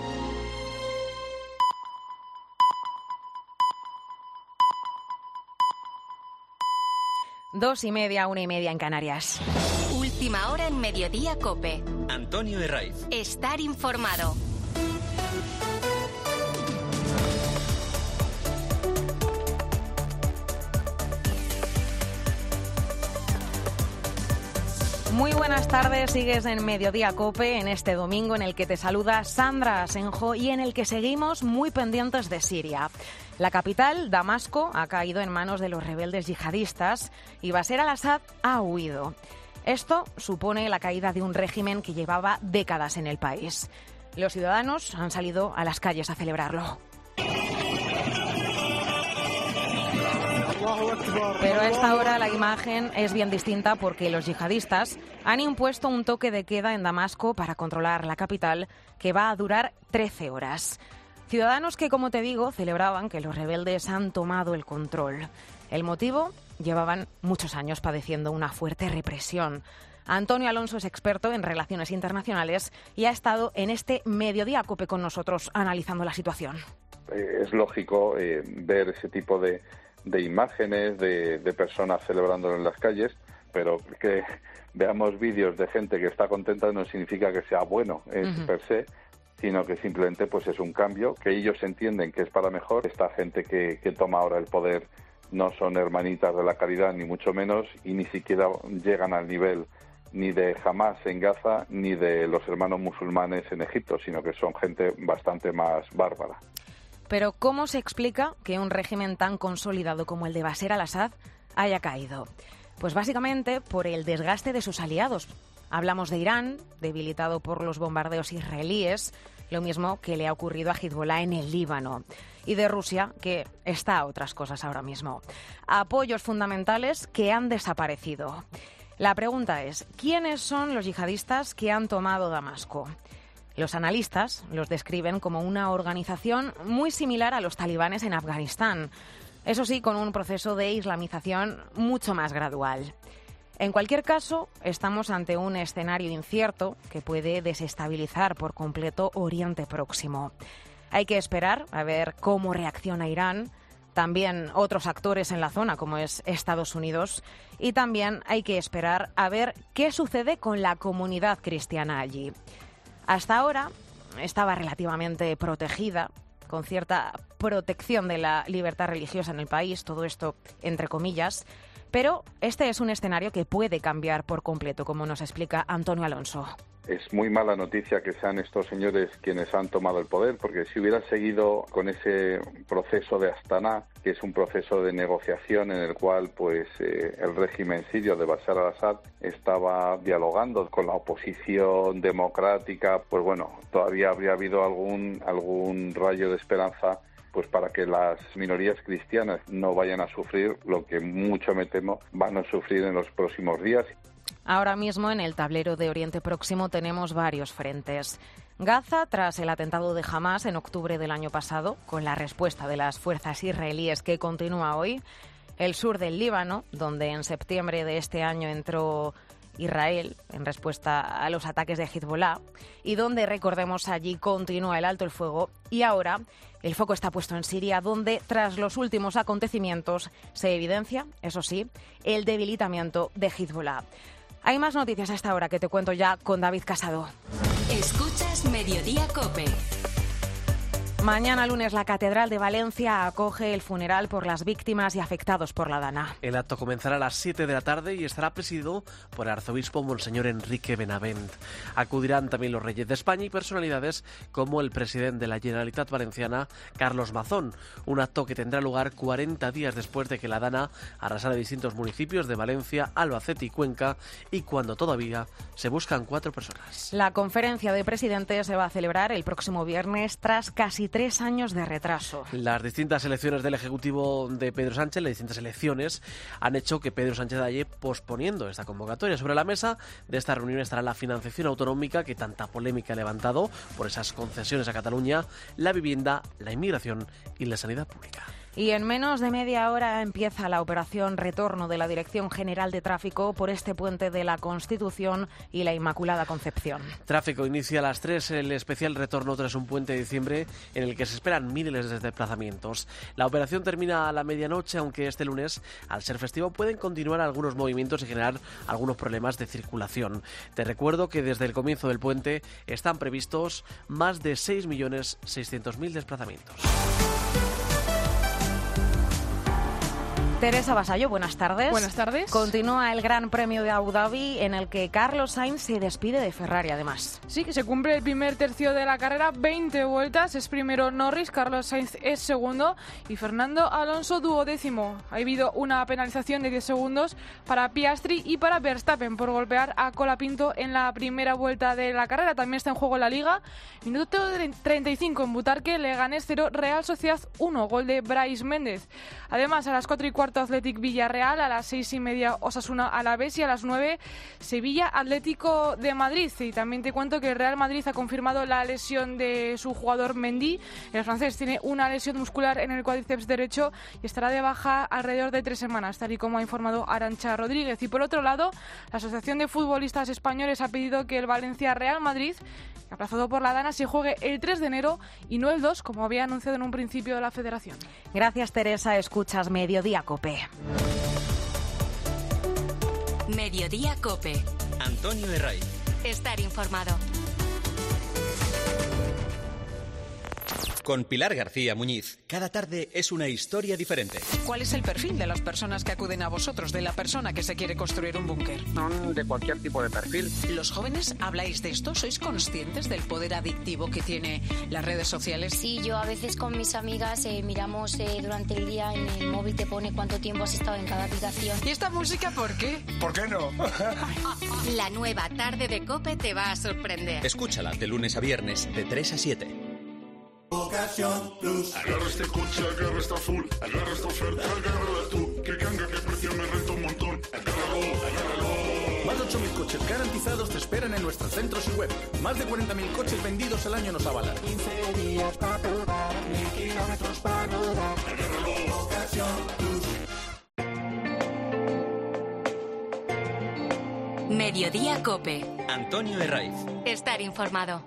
Dos y media, 1:30 en Canarias. Última hora en Mediodía COPE. Antonio Herraiz. Estar informado. Muy buenas tardes, sigues en Mediodía COPE en este domingo en el que te saluda Sandra Asenjo y en el que seguimos muy pendientes de Siria. La capital, Damasco, ha caído en manos de los rebeldes yihadistas y Bashar al-Assad ha huido. Esto supone la caída de un régimen que llevaba décadas en el país. Los ciudadanos han salido a las calles a celebrarlo. Pero a esta hora la imagen es bien distinta porque los yihadistas han impuesto un toque de queda en Damasco para controlar la capital que va a durar 13 horas. Ciudadanos que, como te digo, celebraban que los rebeldes han tomado el control. El motivo: llevaban muchos años padeciendo una fuerte represión. Antonio Alonso es experto en relaciones internacionales y ha estado en este Mediodía COPE con nosotros analizando la situación. Es lógico ver ese tipo de imágenes de personas celebrándolo en las calles, pero que veamos vídeos de gente que está contenta no significa que sea bueno per se, sino que simplemente pues es un cambio que ellos entienden que es para mejor. Esta gente que toma ahora el poder no son hermanitas de la caridad, ni mucho menos, y ni siquiera llegan al nivel ni de Hamas en Gaza ni de los hermanos musulmanes en Egipto, sino que son gente bastante más bárbara. Pero ¿cómo se explica que un régimen tan consolidado como el de Bashar al-Assad haya caído? Pues básicamente por el desgaste de sus aliados. Hablamos de Irán, debilitado por los bombardeos israelíes, lo mismo que le ha ocurrido a Hezbollah en el Líbano. Y de Rusia, que está a otras cosas ahora mismo. Apoyos fundamentales que han desaparecido. La pregunta es, ¿quiénes son los yihadistas que han tomado Damasco? Los analistas los describen como una organización muy similar a los talibanes en Afganistán. Eso sí, con un proceso de islamización mucho más gradual. En cualquier caso, estamos ante un escenario incierto que puede desestabilizar por completo Oriente Próximo. Hay que esperar a ver cómo reacciona Irán, también otros actores en la zona como es Estados Unidos, y también hay que esperar a ver qué sucede con la comunidad cristiana allí. Hasta ahora estaba relativamente protegida, con cierta protección de la libertad religiosa en el país, todo esto entre comillas, pero este es un escenario que puede cambiar por completo, como nos explica Antonio Alonso. Es muy mala noticia que sean estos señores quienes han tomado el poder, porque si hubiera seguido con ese proceso de Astana, que es un proceso de negociación en el cual pues el régimen sirio de Bashar al-Assad estaba dialogando con la oposición democrática, pues bueno, todavía habría habido algún rayo de esperanza pues para que las minorías cristianas no vayan a sufrir lo que mucho me temo van a sufrir en los próximos días. Ahora mismo en el tablero de Oriente Próximo tenemos varios frentes. Gaza, tras el atentado de Hamas en octubre del año pasado, con la respuesta de las fuerzas israelíes que continúa hoy. El sur del Líbano, donde en septiembre de este año entró Israel en respuesta a los ataques de Hezbollah y donde, recordemos, allí continúa el alto el fuego. Y ahora el foco está puesto en Siria, donde tras los últimos acontecimientos se evidencia, eso sí, el debilitamiento de Hezbollah. Hay más noticias a esta hora que te cuento ya con David Casado. Escuchas Mediodía COPE. Mañana lunes la Catedral de Valencia acoge el funeral por las víctimas y afectados por la Dana. El acto comenzará a las 7 de la tarde y estará presidido por el arzobispo Monseñor Enrique Benavent. Acudirán también los reyes de España y personalidades como el presidente de la Generalitat Valenciana, Carlos Mazón. Un acto que tendrá lugar 40 días después de que la Dana arrasara distintos municipios de Valencia, Albacete y Cuenca, y cuando todavía se buscan 4 personas. La conferencia de presidentes se va a celebrar el próximo viernes tras casi 3 años de retraso. Las distintas elecciones del Ejecutivo de Pedro Sánchez, las distintas elecciones, han hecho que Pedro Sánchez vaya posponiendo esta convocatoria. Sobre la mesa de esta reunión estará la financiación autonómica, que tanta polémica ha levantado por esas concesiones a Cataluña, la vivienda, la inmigración y la sanidad pública. Y en menos de media hora empieza la operación retorno de la Dirección General de Tráfico por este puente de la Constitución y la Inmaculada Concepción. Tráfico inicia a las 3 el especial retorno tras un puente de diciembre en el que se esperan miles de desplazamientos. La operación termina a la medianoche, aunque este lunes, al ser festivo, pueden continuar algunos movimientos y generar algunos problemas de circulación. Te recuerdo que desde el comienzo del puente están previstos más de 6.600.000 desplazamientos. Teresa Vasallo, buenas tardes. Buenas tardes. Continúa el Gran Premio de Abu Dhabi, en el que Carlos Sainz se despide de Ferrari, además. Sí, que se cumple el primer tercio de la carrera, 20 vueltas. Es primero Norris, Carlos Sainz es segundo y Fernando Alonso duodécimo. Ha habido una penalización de 10 segundos para Piastri y para Verstappen por golpear a Colapinto en la primera vuelta de la carrera. También está en juego la Liga. Minuto 35 en Butarque, Leganés 0, Real Sociedad 1, gol de Brais Méndez. Además, a las 4:15 Athletic Villarreal, a las 6:30 Osasuna Alavés y a las 9 Sevilla Atlético de Madrid. Y también te cuento que el Real Madrid ha confirmado la lesión de su jugador Mendy. El francés tiene una lesión muscular en el cuádriceps derecho y estará de baja alrededor de 3 semanas, tal y como ha informado Arantxa Rodríguez. Y por otro lado, la Asociación de Futbolistas Españoles ha pedido que el Valencia Real Madrid, aplazado por la Dana, se juegue el 3 de enero y no el 2, como había anunciado en un principio la Federación. Gracias, Teresa. Escuchas Mediodía COPE. Mediodía COPE. Antonio Herray. Estar informado. Con Pilar García Muñiz. Cada tarde es una historia diferente. ¿Cuál es el perfil de las personas que acuden a vosotros, de la persona que se quiere construir un búnker? Son de cualquier tipo de perfil. ¿Los jóvenes habláis de esto? ¿Sois conscientes del poder adictivo que tiene las redes sociales? Sí, yo a veces con mis amigas miramos durante el día en el móvil, te pone cuánto tiempo has estado en cada aplicación. ¿Y esta música por qué? ¿Por qué no? La nueva tarde de COPE te va a sorprender. Escúchala de lunes a viernes de 3 a 7. Ocasión Plus. Agarra este coche, agarra esta azul, agarra esta oferta, agárrala tú. Que ganga, que precio, me renta un montón. Agárralo. Más de 8.000 coches garantizados te esperan en nuestros centros y web. Más de 40.000 coches vendidos al año nos avalan. 15 días para probar, 1.000 kilómetros para rodar. Agárralo. Ocasión Plus. Mediodía COPE. Antonio Herraiz. Estar informado.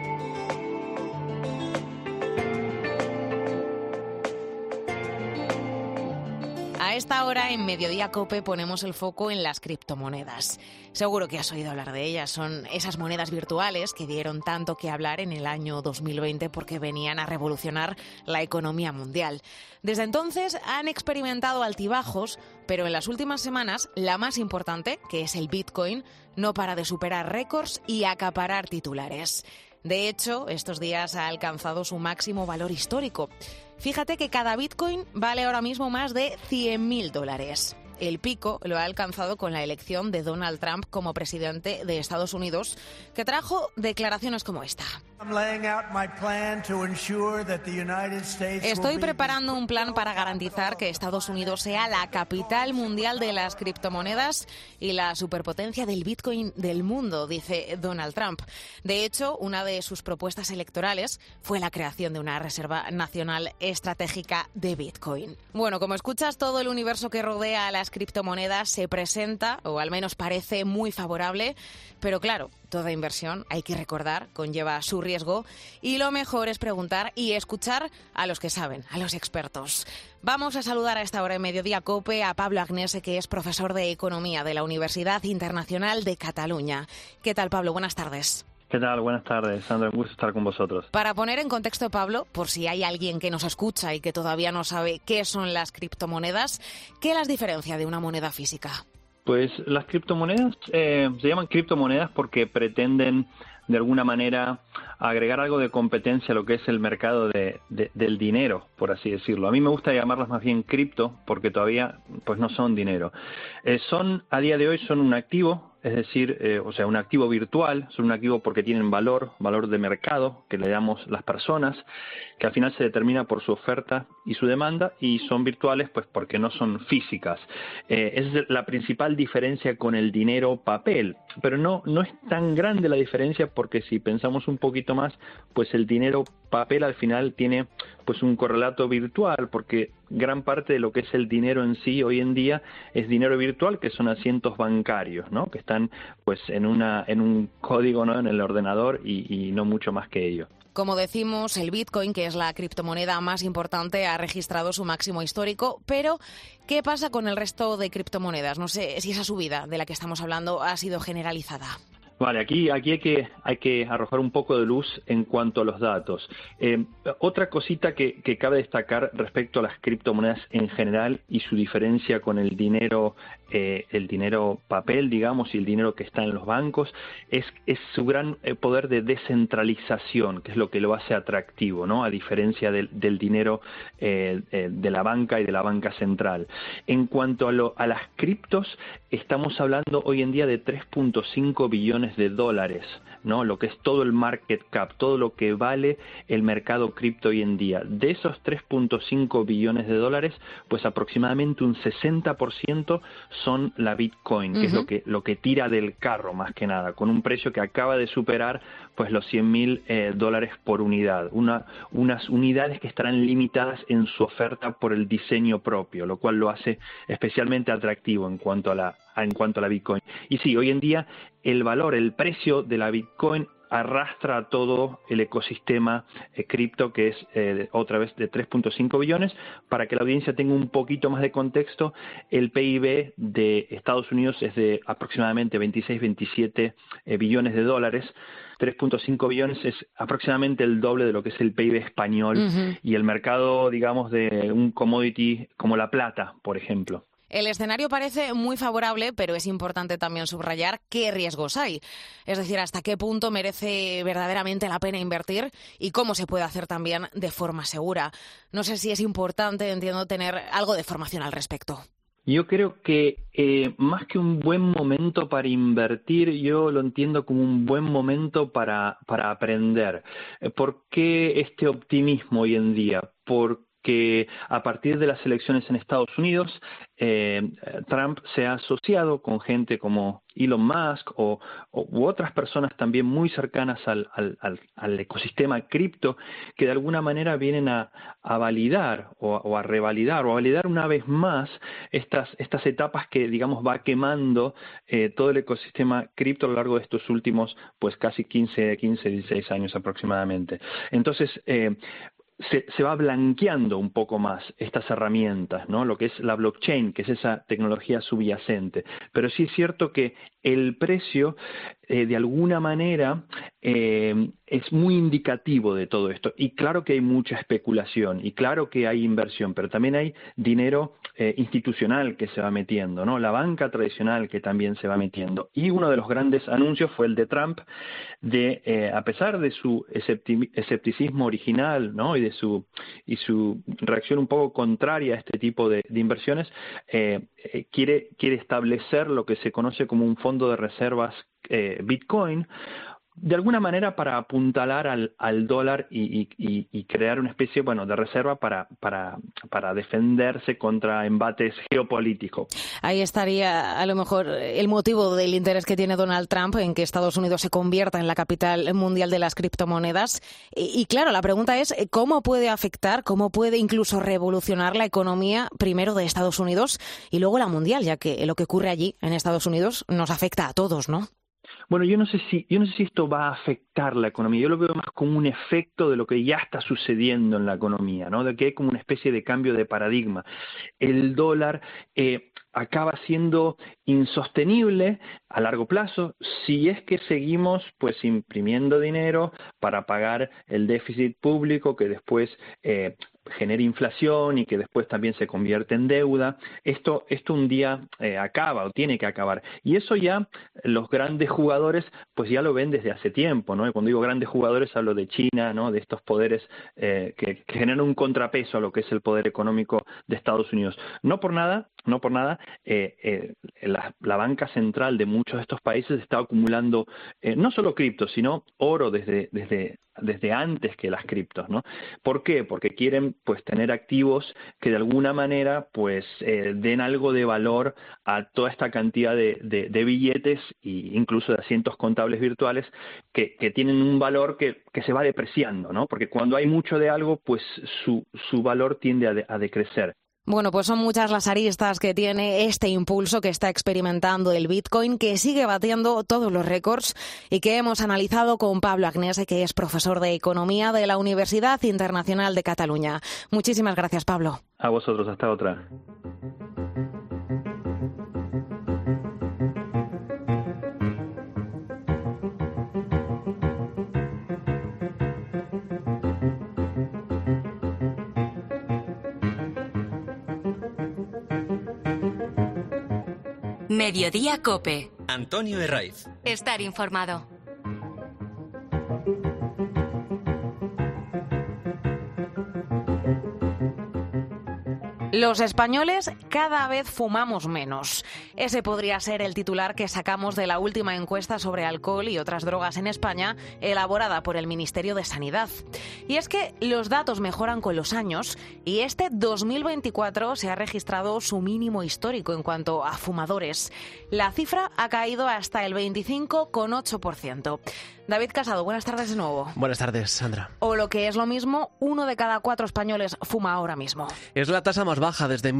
A esta hora en Mediodía COPE ponemos el foco en las criptomonedas. Seguro que has oído hablar de ellas. Son esas monedas virtuales que dieron tanto que hablar en el año 2020 porque venían a revolucionar la economía mundial. Desde entonces han experimentado altibajos, pero en las últimas semanas la más importante, que es el Bitcoin, no para de superar récords y acaparar titulares. De hecho, estos días ha alcanzado su máximo valor histórico. Fíjate que cada Bitcoin vale ahora mismo más de $100.000. El pico lo ha alcanzado con la elección de Donald Trump como presidente de Estados Unidos, que trajo declaraciones como esta. Estoy preparando un plan para garantizar que Estados Unidos sea la capital mundial de las criptomonedas y la superpotencia del Bitcoin del mundo, dice Donald Trump. De hecho, una de sus propuestas electorales fue la creación de una reserva nacional estratégica de Bitcoin. Bueno, como escuchas, todo el universo que rodea a las criptomonedas se presenta, o al menos parece, muy favorable, pero claro, toda inversión, hay que recordar, conlleva su riesgo y lo mejor es preguntar y escuchar a los que saben, a los expertos. Vamos a saludar a esta hora en Mediodía COPE a Pablo Agnese, que es profesor de Economía de la Universidad Internacional de Cataluña. ¿Qué tal, Pablo? Buenas tardes. ¿Qué tal? Buenas tardes, Sandra. Un gusto estar con vosotros. Para poner en contexto, Pablo, por si hay alguien que nos escucha y que todavía no sabe qué son las criptomonedas, ¿qué las diferencia de una moneda física? Pues las criptomonedas se llaman criptomonedas porque pretenden de alguna manera agregar algo de competencia a lo que es el mercado del dinero, por así decirlo. A mí me gusta llamarlas más bien cripto porque todavía pues no son dinero. A día de hoy son un activo es decir, un activo virtual, son un activo porque tienen valor de mercado que le damos las personas, que al final se determina por su oferta y su demanda, y son virtuales pues porque no son físicas. Esa es la principal diferencia con el dinero papel, pero no es tan grande la diferencia, porque si pensamos un poquito más, pues el dinero papel al final tiene pues un correlato virtual, porque gran parte de lo que es el dinero en sí hoy en día es dinero virtual, que son asientos bancarios, ¿no? Que están pues en un código, ¿no? En el ordenador y no mucho más que ello. Como decimos, el Bitcoin, que es la criptomoneda más importante, ha registrado su máximo histórico, pero ¿qué pasa con el resto de criptomonedas? No sé si esa subida de la que estamos hablando ha sido generalizada. Vale, aquí hay que arrojar un poco de luz en cuanto a los datos. Otra cosita que cabe destacar respecto a las criptomonedas en general y su diferencia con el dinero papel, digamos, y el dinero que está en los bancos, es su gran poder de descentralización, que es lo que lo hace atractivo, ¿no? A diferencia del dinero de la banca y de la banca central. En cuanto a las criptos, estamos hablando hoy en día de 3.5 billones de dólares, ¿no? Lo que es todo el market cap, todo lo que vale el mercado cripto hoy en día. De esos 3.5 billones de dólares, pues aproximadamente un 60% son la Bitcoin, que es lo que tira del carro más que nada, con un precio que acaba de superar pues los $100,000 por unidad, unas unidades que estarán limitadas en su oferta por el diseño propio, lo cual lo hace especialmente atractivo en cuanto a la Bitcoin. Y sí, hoy en día el precio de la Bitcoin arrastra a todo el ecosistema cripto, que es otra vez de 3.5 billones. Para que la audiencia tenga un poquito más de contexto, el PIB de Estados Unidos es de aproximadamente 26-27 billones de dólares. 3.5 billones es aproximadamente el doble de lo que es el PIB español y el mercado, digamos, de un commodity como la plata, por ejemplo. El escenario parece muy favorable, pero es importante también subrayar qué riesgos hay. Es decir, hasta qué punto merece verdaderamente la pena invertir y cómo se puede hacer también de forma segura. No sé si es importante, entiendo, tener algo de formación al respecto. Yo creo que más que un buen momento para invertir, yo lo entiendo como un buen momento para aprender. ¿Por qué este optimismo hoy en día? Porque a partir de las elecciones en Estados Unidos, Trump se ha asociado con gente como Elon Musk u otras personas también muy cercanas al ecosistema cripto, que de alguna manera vienen a validar o a revalidar o a validar una vez más estas etapas que, digamos, va quemando todo el ecosistema cripto a lo largo de estos últimos pues casi 16 años aproximadamente. Entonces, se va blanqueando un poco más estas herramientas, ¿no? Lo que es la blockchain, que es esa tecnología subyacente. Pero sí es cierto que el precio, de alguna manera, es muy indicativo de todo esto. Y claro que hay mucha especulación, y claro que hay inversión, pero también hay dinero institucional que se va metiendo, ¿no? La banca tradicional que también se va metiendo. Y uno de los grandes anuncios fue el de Trump, a pesar de su escepticismo original, ¿no? y su reacción un poco contraria a este tipo de inversiones, quiere establecer lo que se conoce como un fondo de reservas Bitcoin, de alguna manera para apuntalar al dólar y crear una especie, de reserva para defenderse contra embates geopolíticos. Ahí estaría a lo mejor el motivo del interés que tiene Donald Trump en que Estados Unidos se convierta en la capital mundial de las criptomonedas. Y claro, la pregunta es ¿cómo puede afectar, cómo puede incluso revolucionar la economía primero de Estados Unidos y luego la mundial, ya que lo que ocurre allí en Estados Unidos nos afecta a todos, ¿no? Bueno, yo no sé si esto va a afectar la economía. Yo lo veo más como un efecto de lo que ya está sucediendo en la economía, ¿no? De que hay como una especie de cambio de paradigma. El dólar acaba siendo insostenible a largo plazo si es que seguimos pues imprimiendo dinero para pagar el déficit público que después genera inflación y que después también se convierte en deuda. Esto un día acaba o tiene que acabar. Y eso ya los grandes jugadores pues ya lo ven desde hace tiempo, ¿no? Y cuando digo grandes jugadores hablo de China, ¿no? De estos poderes que generan un contrapeso a lo que es el poder económico de Estados Unidos. No por nada, no por nada, la banca central de muchos de estos países está acumulando no solo criptos, sino oro desde antes que las criptos, ¿no? ¿Por qué? Porque quieren pues tener activos que de alguna manera pues den algo de valor a toda esta cantidad de billetes e incluso de asientos contables virtuales que tienen un valor que se va depreciando, ¿no? Porque cuando hay mucho de algo, pues su valor tiende a decrecer. Bueno, pues son muchas las aristas que tiene este impulso que está experimentando el Bitcoin, que sigue batiendo todos los récords y que hemos analizado con Pablo Agnese, que es profesor de Economía de la Universidad Internacional de Cataluña. Muchísimas gracias, Pablo. A vosotros, hasta otra. Mediodía COPE. Antonio Herraiz. Estar informado. Los españoles cada vez fumamos menos. Ese podría ser el titular que sacamos de la última encuesta sobre alcohol y otras drogas en España, elaborada por el Ministerio de Sanidad. Y es que los datos mejoran con los años y este 2024 se ha registrado su mínimo histórico en cuanto a fumadores. La cifra ha caído hasta el 25,8%. David Casado, buenas tardes de nuevo. Buenas tardes, Sandra. O lo que es lo mismo, 1 de cada 4 españoles fuma ahora mismo. Es la tasa más baja desde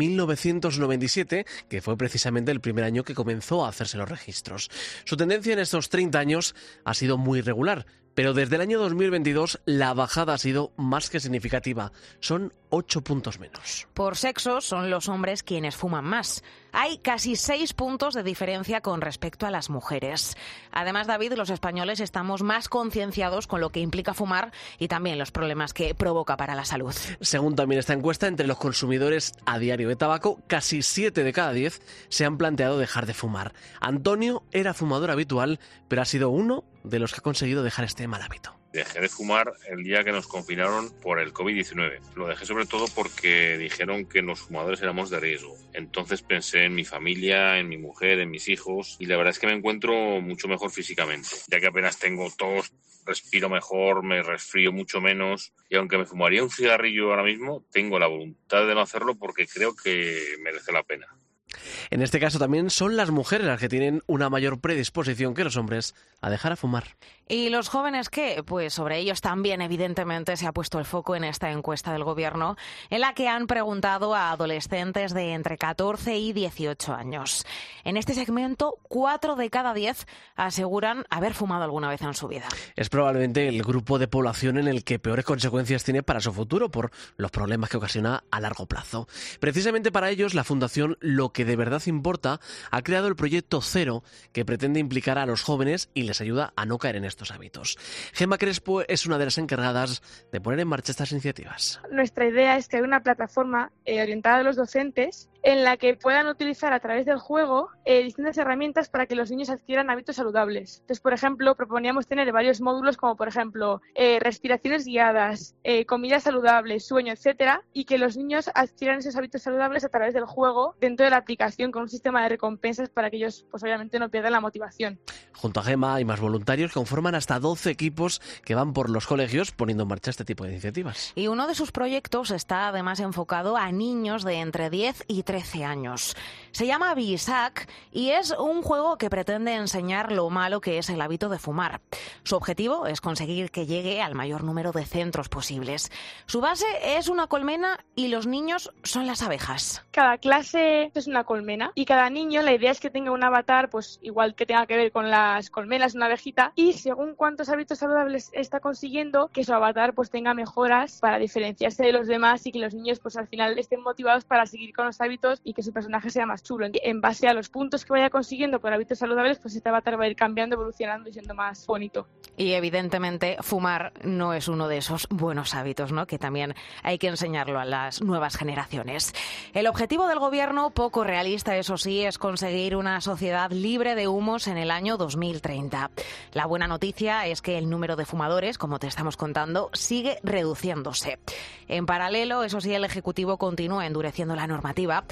1997, que fue precisamente el primer año que comenzó a hacerse los registros. Su tendencia en estos 30 años ha sido muy regular, pero desde el año 2022 la bajada ha sido más que significativa. Son 8 puntos menos. Por sexo son los hombres quienes fuman más. Hay casi 6 puntos de diferencia con respecto a las mujeres. Además, David, los españoles estamos más concienciados con lo que implica fumar y también los problemas que provoca para la salud. Según también esta encuesta, entre los consumidores a diario de tabaco, casi 7 de cada 10 se han planteado dejar de fumar. Antonio era fumador habitual, pero ha sido uno de los que ha conseguido dejar este mal hábito. Dejé de fumar el día que nos confinaron por el COVID-19. Lo dejé sobre todo porque dijeron que los fumadores éramos de riesgo. Entonces pensé en mi familia, en mi mujer, en mis hijos y la verdad es que me encuentro mucho mejor físicamente, ya que apenas tengo tos, respiro mejor, me resfrío mucho menos y aunque me fumaría un cigarrillo ahora mismo, tengo la voluntad de no hacerlo porque creo que merece la pena. En este caso también son las mujeres las que tienen una mayor predisposición que los hombres a dejar a fumar. ¿Y los jóvenes qué? Pues sobre ellos también evidentemente se ha puesto el foco en esta encuesta del Gobierno en la que han preguntado a adolescentes de entre 14 y 18 años. En este segmento, 4 de cada 10 aseguran haber fumado alguna vez en su vida. Es probablemente el grupo de población en el que peores consecuencias tiene para su futuro por los problemas que ocasiona a largo plazo. Precisamente para ellos, la Fundación Lo que de verdad importa ha creado el proyecto Cero, que pretende implicar a los jóvenes y les ayuda a no caer en estos hábitos. Gemma Crespo es una de las encargadas de poner en marcha estas iniciativas. Nuestra idea es crear una plataforma orientada a los docentes en la que puedan utilizar a través del juego distintas herramientas para que los niños adquieran hábitos saludables. Entonces, por ejemplo, proponíamos tener varios módulos como, por ejemplo, respiraciones guiadas, comida saludable, sueño, etcétera, y que los niños adquieran esos hábitos saludables a través del juego dentro de la aplicación con un sistema de recompensas para que ellos, pues obviamente, no pierdan la motivación. Junto a Gemma hay más voluntarios que conforman hasta 12 equipos que van por los colegios poniendo en marcha este tipo de iniciativas. Y uno de sus proyectos está además enfocado a niños de entre 10 y 13 años. Se llama Bisac y es un juego que pretende enseñar lo malo que es el hábito de fumar. Su objetivo es conseguir que llegue al mayor número de centros posibles. Su base es una colmena y los niños son las abejas. Cada clase es una colmena y cada niño, la idea es que tenga un avatar, pues igual que tenga que ver con las colmenas, una abejita, y según cuántos hábitos saludables está consiguiendo, que su avatar pues tenga mejoras para diferenciarse de los demás y que los niños pues al final estén motivados para seguir con los hábitos y que su personaje sea más chulo. En base a los puntos que vaya consiguiendo por hábitos saludables, pues este avatar va a ir cambiando, evolucionando y siendo más bonito. Y evidentemente fumar no es uno de esos buenos hábitos, ¿no? Que también hay que enseñarlo a las nuevas generaciones. El objetivo del Gobierno, poco realista eso sí, es conseguir una sociedad libre de humos en el año 2030. La buena noticia es que el número de fumadores, como te estamos contando, sigue reduciéndose. En paralelo, eso sí, el Ejecutivo continúa endureciendo la normativa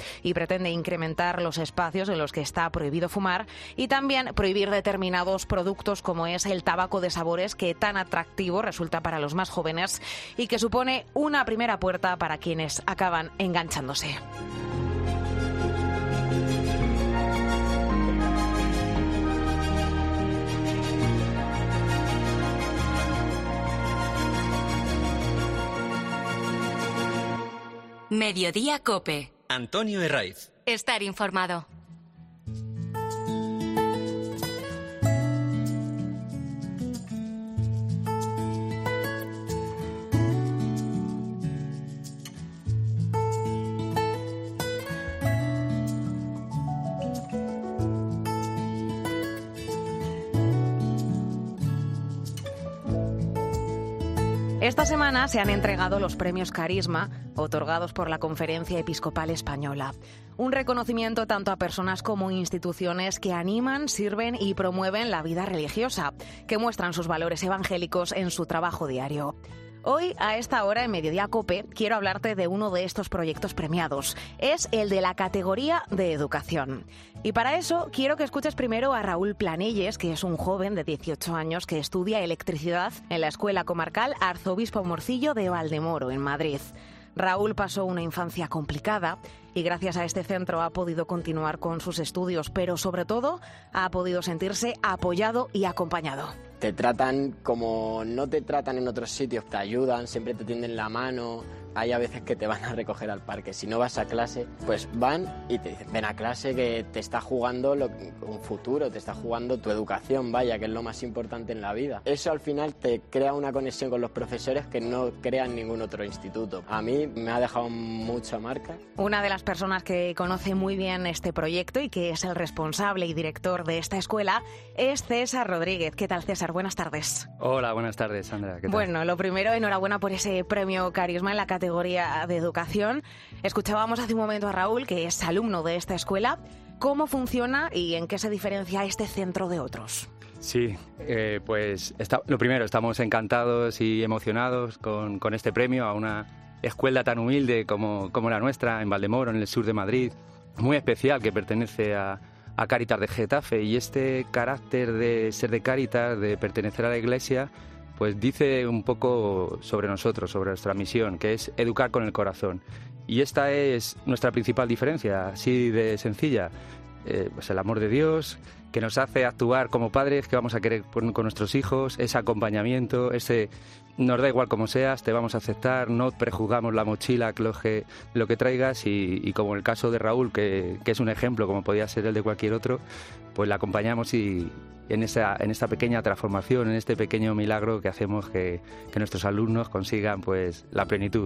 y pretende incrementar los espacios en los que está prohibido fumar y también prohibir determinados productos como es el tabaco de sabores, que tan atractivo resulta para los más jóvenes y que supone una primera puerta para quienes acaban enganchándose. Mediodía COPE. Antonio Herraiz. Estar informado. Esta semana se han entregado los premios Carisma, otorgados por la Conferencia Episcopal Española. Un reconocimiento tanto a personas como instituciones que animan, sirven y promueven la vida religiosa, que muestran sus valores evangélicos en su trabajo diario. Hoy, a esta hora en Mediodía COPE, quiero hablarte de uno de estos proyectos premiados. Es el de la categoría de educación. Y para eso, quiero que escuches primero a Raúl Planelles, que es un joven de 18 años que estudia electricidad en la Escuela Comarcal Arzobispo Morcillo de Valdemoro, en Madrid. Raúl pasó una infancia complicada y gracias a este centro ha podido continuar con sus estudios, pero sobre todo ha podido sentirse apoyado y acompañado. Te tratan como no te tratan en otros sitios, te ayudan, siempre te tienden la mano. Hay a veces que te van a recoger al parque. Si no vas a clase, pues van y te dicen, ven a clase, que te está jugando un futuro, te está jugando tu educación, vaya, que es lo más importante en la vida. Eso al final te crea una conexión con los profesores que no crea en ningún otro instituto. A mí me ha dejado mucha marca. Una de las personas que conoce muy bien este proyecto y que es el responsable y director de esta escuela es César Rodríguez. ¿Qué tal, César? Buenas tardes. Hola, buenas tardes, Sandra. ¿Qué tal? Bueno, lo primero, enhorabuena por ese premio Carisma en la categoría de educación. Escuchábamos hace un momento a Raúl, que es alumno de esta escuela. ¿Cómo funciona y en qué se diferencia este centro de otros? Sí, pues lo primero, estamos encantados y emocionados con este premio a una escuela tan humilde como la nuestra, en Valdemoro, en el sur de Madrid, muy especial, que pertenece a Cáritas de Getafe, y este carácter de ser de Cáritas, de pertenecer a la Iglesia, pues dice un poco sobre nosotros, sobre nuestra misión, que es educar con el corazón. Y esta es nuestra principal diferencia, así de sencilla, pues el amor de Dios, que nos hace actuar como padres, que vamos a querer con nuestros hijos, ese acompañamiento, ese nos da igual como seas, te vamos a aceptar, no prejuzgamos la mochila, lo que traigas, y como en el caso de Raúl, que es un ejemplo, como podía ser el de cualquier otro, pues le acompañamos y en esta pequeña transformación, en este pequeño milagro que hacemos que nuestros alumnos consigan pues la plenitud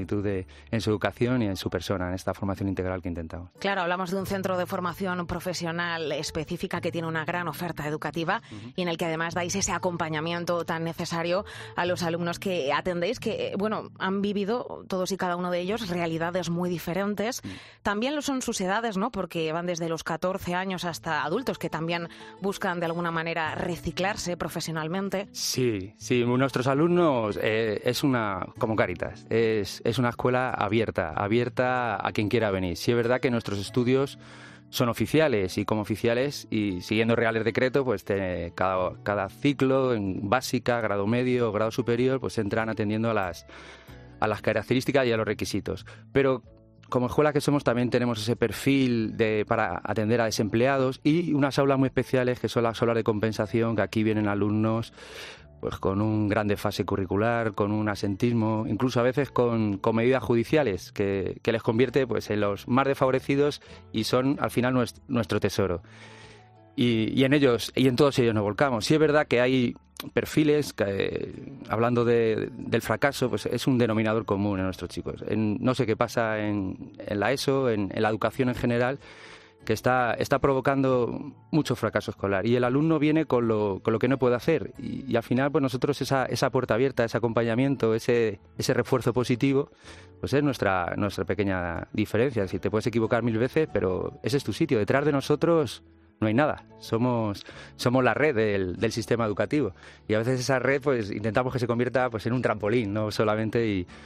en su educación y en su persona, en esta formación integral que intentamos. Claro, hablamos de un centro de formación profesional específica que tiene una gran oferta educativa y en el que además dais ese acompañamiento tan necesario a los alumnos que atendéis, que bueno, han vivido todos y cada uno de ellos realidades muy diferentes. También lo son sus edades, ¿no? Porque van desde los 14 años hasta adultos que también buscan de alguna manera reciclarse profesionalmente. Sí, nuestros alumnos es como Cáritas, es una escuela abierta a quien quiera venir. Sí es verdad que nuestros estudios son oficiales y como oficiales y siguiendo reales decreto, pues cada ciclo en básica, grado medio o grado superior, pues entran atendiendo a las características y a los requisitos. Pero como escuela que somos también tenemos ese perfil para atender a desempleados y unas aulas muy especiales que son las aulas de compensación, que aquí vienen alumnos pues con un gran desfase curricular, con un asentismo, incluso a veces con medidas judiciales que les convierte pues en los más desfavorecidos y son al final nuestro tesoro. Y en ellos y en todos ellos nos volcamos. Sí es verdad que hay perfiles que, hablando del fracaso, pues es un denominador común en nuestros chicos. No sé qué pasa en la ESO, en la educación en general, que está provocando mucho fracaso escolar. Y el alumno viene con lo que no puede hacer. Y al final, pues nosotros esa puerta abierta, ese acompañamiento, ese refuerzo positivo, pues es nuestra pequeña diferencia. Si te puedes equivocar 1000 veces, pero ese es tu sitio. Detrás de nosotros no hay nada, somos la red del sistema educativo y a veces esa red pues intentamos que se convierta pues en un trampolín, no solamente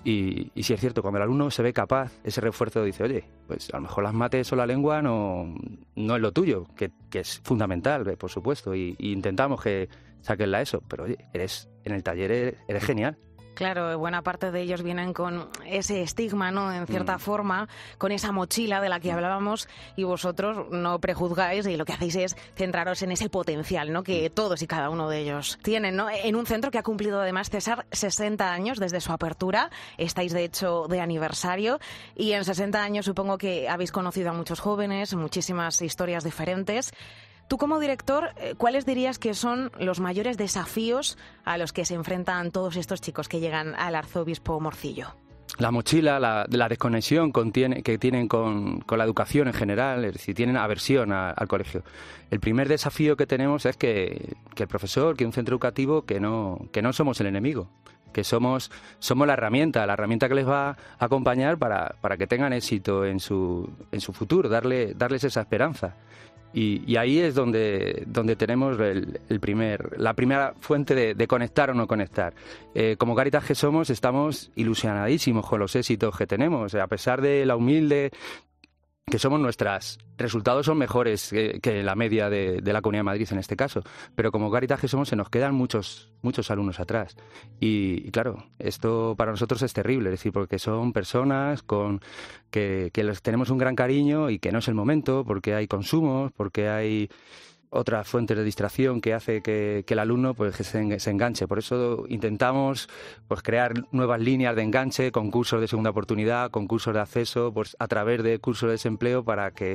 Y sí es cierto, cuando el alumno se ve capaz, ese refuerzo dice, oye, pues a lo mejor las mates o la lengua no es lo tuyo, que es fundamental, por supuesto, y intentamos que saquen la ESO, pero oye, en el taller eres genial. Claro, buena parte de ellos vienen con ese estigma, ¿no? En cierta forma, con esa mochila de la que hablábamos, y vosotros no prejuzgáis y lo que hacéis es centraros en ese potencial, ¿no? Que todos y cada uno de ellos tienen, ¿no? En un centro que ha cumplido además, César, 60 años desde su apertura. Estáis, de hecho, de aniversario, y en 60 años supongo que habéis conocido a muchos jóvenes, muchísimas historias diferentes. Tú, como director, ¿cuáles dirías que son los mayores desafíos a los que se enfrentan todos estos chicos que llegan al Arzobispo Morcillo? La mochila, la desconexión que tienen con la educación en general, es decir, tienen aversión al colegio. El primer desafío que tenemos es que el profesor, que un centro educativo, que no somos el enemigo, que somos la herramienta que les va a acompañar para que tengan éxito en su futuro, darles esa esperanza. Y ahí es donde tenemos la primera fuente de conectar o no conectar. Como Cáritas que somos, estamos ilusionadísimos con los éxitos que tenemos. A pesar de la humilde que somos, nuestros resultados son mejores que la media de la Comunidad de Madrid en este caso. Pero como Cáritas que somos, se nos quedan muchos alumnos atrás. Y claro, esto para nosotros es terrible, es decir, porque son personas que les tenemos un gran cariño y que no es el momento, porque hay consumos, porque hay otras fuentes de distracción que hace que el alumno pues se enganche. Por eso intentamos pues crear nuevas líneas de enganche, concursos de segunda oportunidad, concursos de acceso, pues a través de cursos de desempleo para que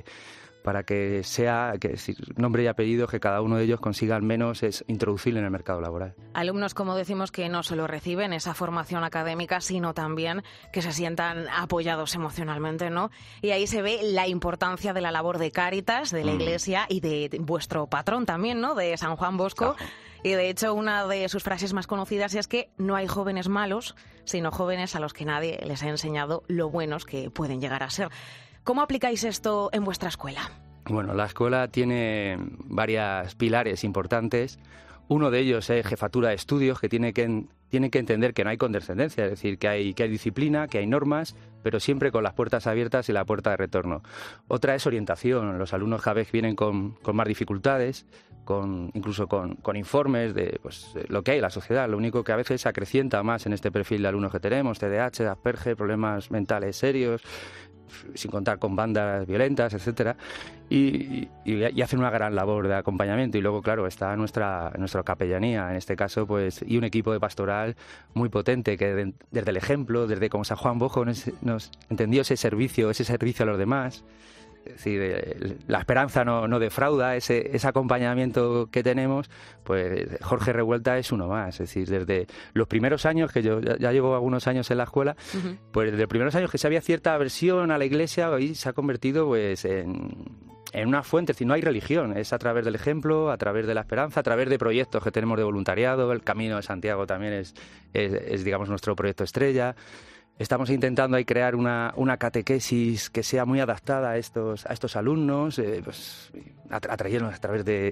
sea, nombre y apellido, que cada uno de ellos consiga al menos introducirle en el mercado laboral. Alumnos, como decimos, que no solo reciben esa formación académica, sino también que se sientan apoyados emocionalmente, ¿no? Y ahí se ve la importancia de la labor de Cáritas, de la Iglesia y de vuestro patrón también, ¿no? De San Juan Bosco. Y de hecho, una de sus frases más conocidas es que no hay jóvenes malos, sino jóvenes a los que nadie les ha enseñado lo buenos que pueden llegar a ser. ¿Cómo aplicáis esto en vuestra escuela? Bueno, la escuela tiene varios pilares importantes. Uno de ellos es jefatura de estudios, que tiene que entender que no hay condescendencia, es decir, que hay disciplina, que hay normas, pero siempre con las puertas abiertas y la puerta de retorno. Otra es orientación. Los alumnos cada vez vienen con más dificultades, incluso con informes de lo que hay en la sociedad. Lo único que a veces se acrecienta más en este perfil de alumnos que tenemos, TDAH, Asperger, problemas mentales serios, sin contar con bandas violentas, etcétera, y hacen una gran labor de acompañamiento. Y luego, claro, está nuestra capellanía, en este caso, pues, y un equipo de pastoral muy potente que desde el ejemplo, desde como San Juan Bosco nos entendió ese servicio a los demás. Es decir, la esperanza no defrauda, ese acompañamiento que tenemos, pues Jorge Revuelta es uno más. Es decir, desde los primeros años, que yo ya llevo algunos años en la escuela, pues desde los primeros años que se había cierta aversión a la Iglesia, hoy se ha convertido pues en una fuente. Es decir, no hay religión, es a través del ejemplo, a través de la esperanza, a través de proyectos que tenemos de voluntariado. El Camino de Santiago también es digamos, nuestro proyecto estrella. Estamos intentando ahí crear una catequesis que sea muy adaptada a estos alumnos, pues, atrayéndonos a través de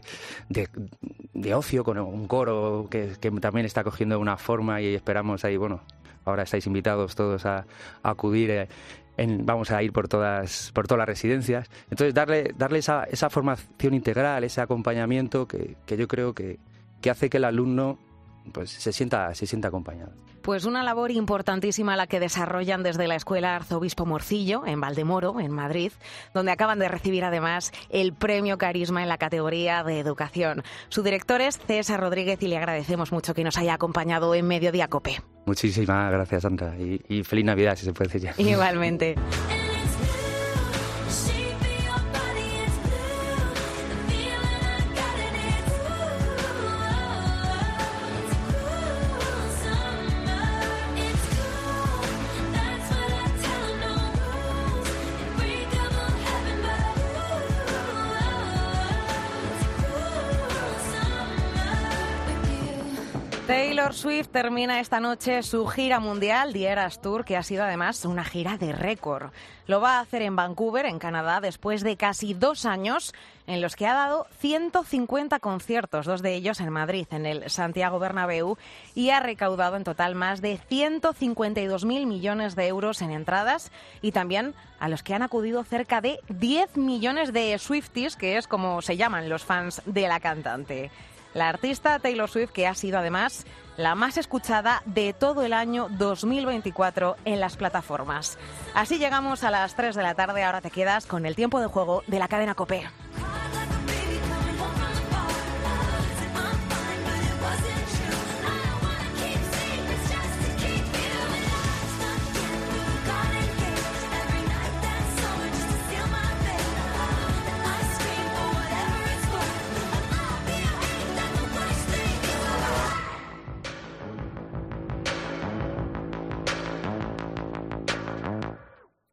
ocio, con un coro que también está cogiendo una forma, y esperamos ahí, bueno, ahora estáis invitados todos a acudir, vamos a ir por todas las residencias. Entonces darle esa formación integral, ese acompañamiento que yo creo que hace que el alumno pues se sienta acompañado. Pues una labor importantísima la que desarrollan desde la Escuela Arzobispo Morcillo, en Valdemoro, en Madrid, donde acaban de recibir además el premio Carisma en la categoría de Educación. Su director es César Rodríguez y le agradecemos mucho que nos haya acompañado en Mediodía COPE. Muchísimas gracias, Sandra, y feliz Navidad, si se puede decir ya. Igualmente. Taylor Swift termina esta noche su gira mundial, The Eras Tour, que ha sido además una gira de récord. Lo va a hacer en Vancouver, en Canadá, después de casi 2 años en los que ha dado 150 conciertos, 2 de ellos en Madrid, en el Santiago Bernabéu, y ha recaudado en total más de 152.000 millones de euros en entradas, y también a los que han acudido cerca de 10 millones de Swifties, que es como se llaman los fans de la cantante. La artista Taylor Swift, que ha sido además la más escuchada de todo el año 2024 en las plataformas. Así llegamos a las 3 de la tarde. Ahora te quedas con el tiempo de juego de la cadena COPE.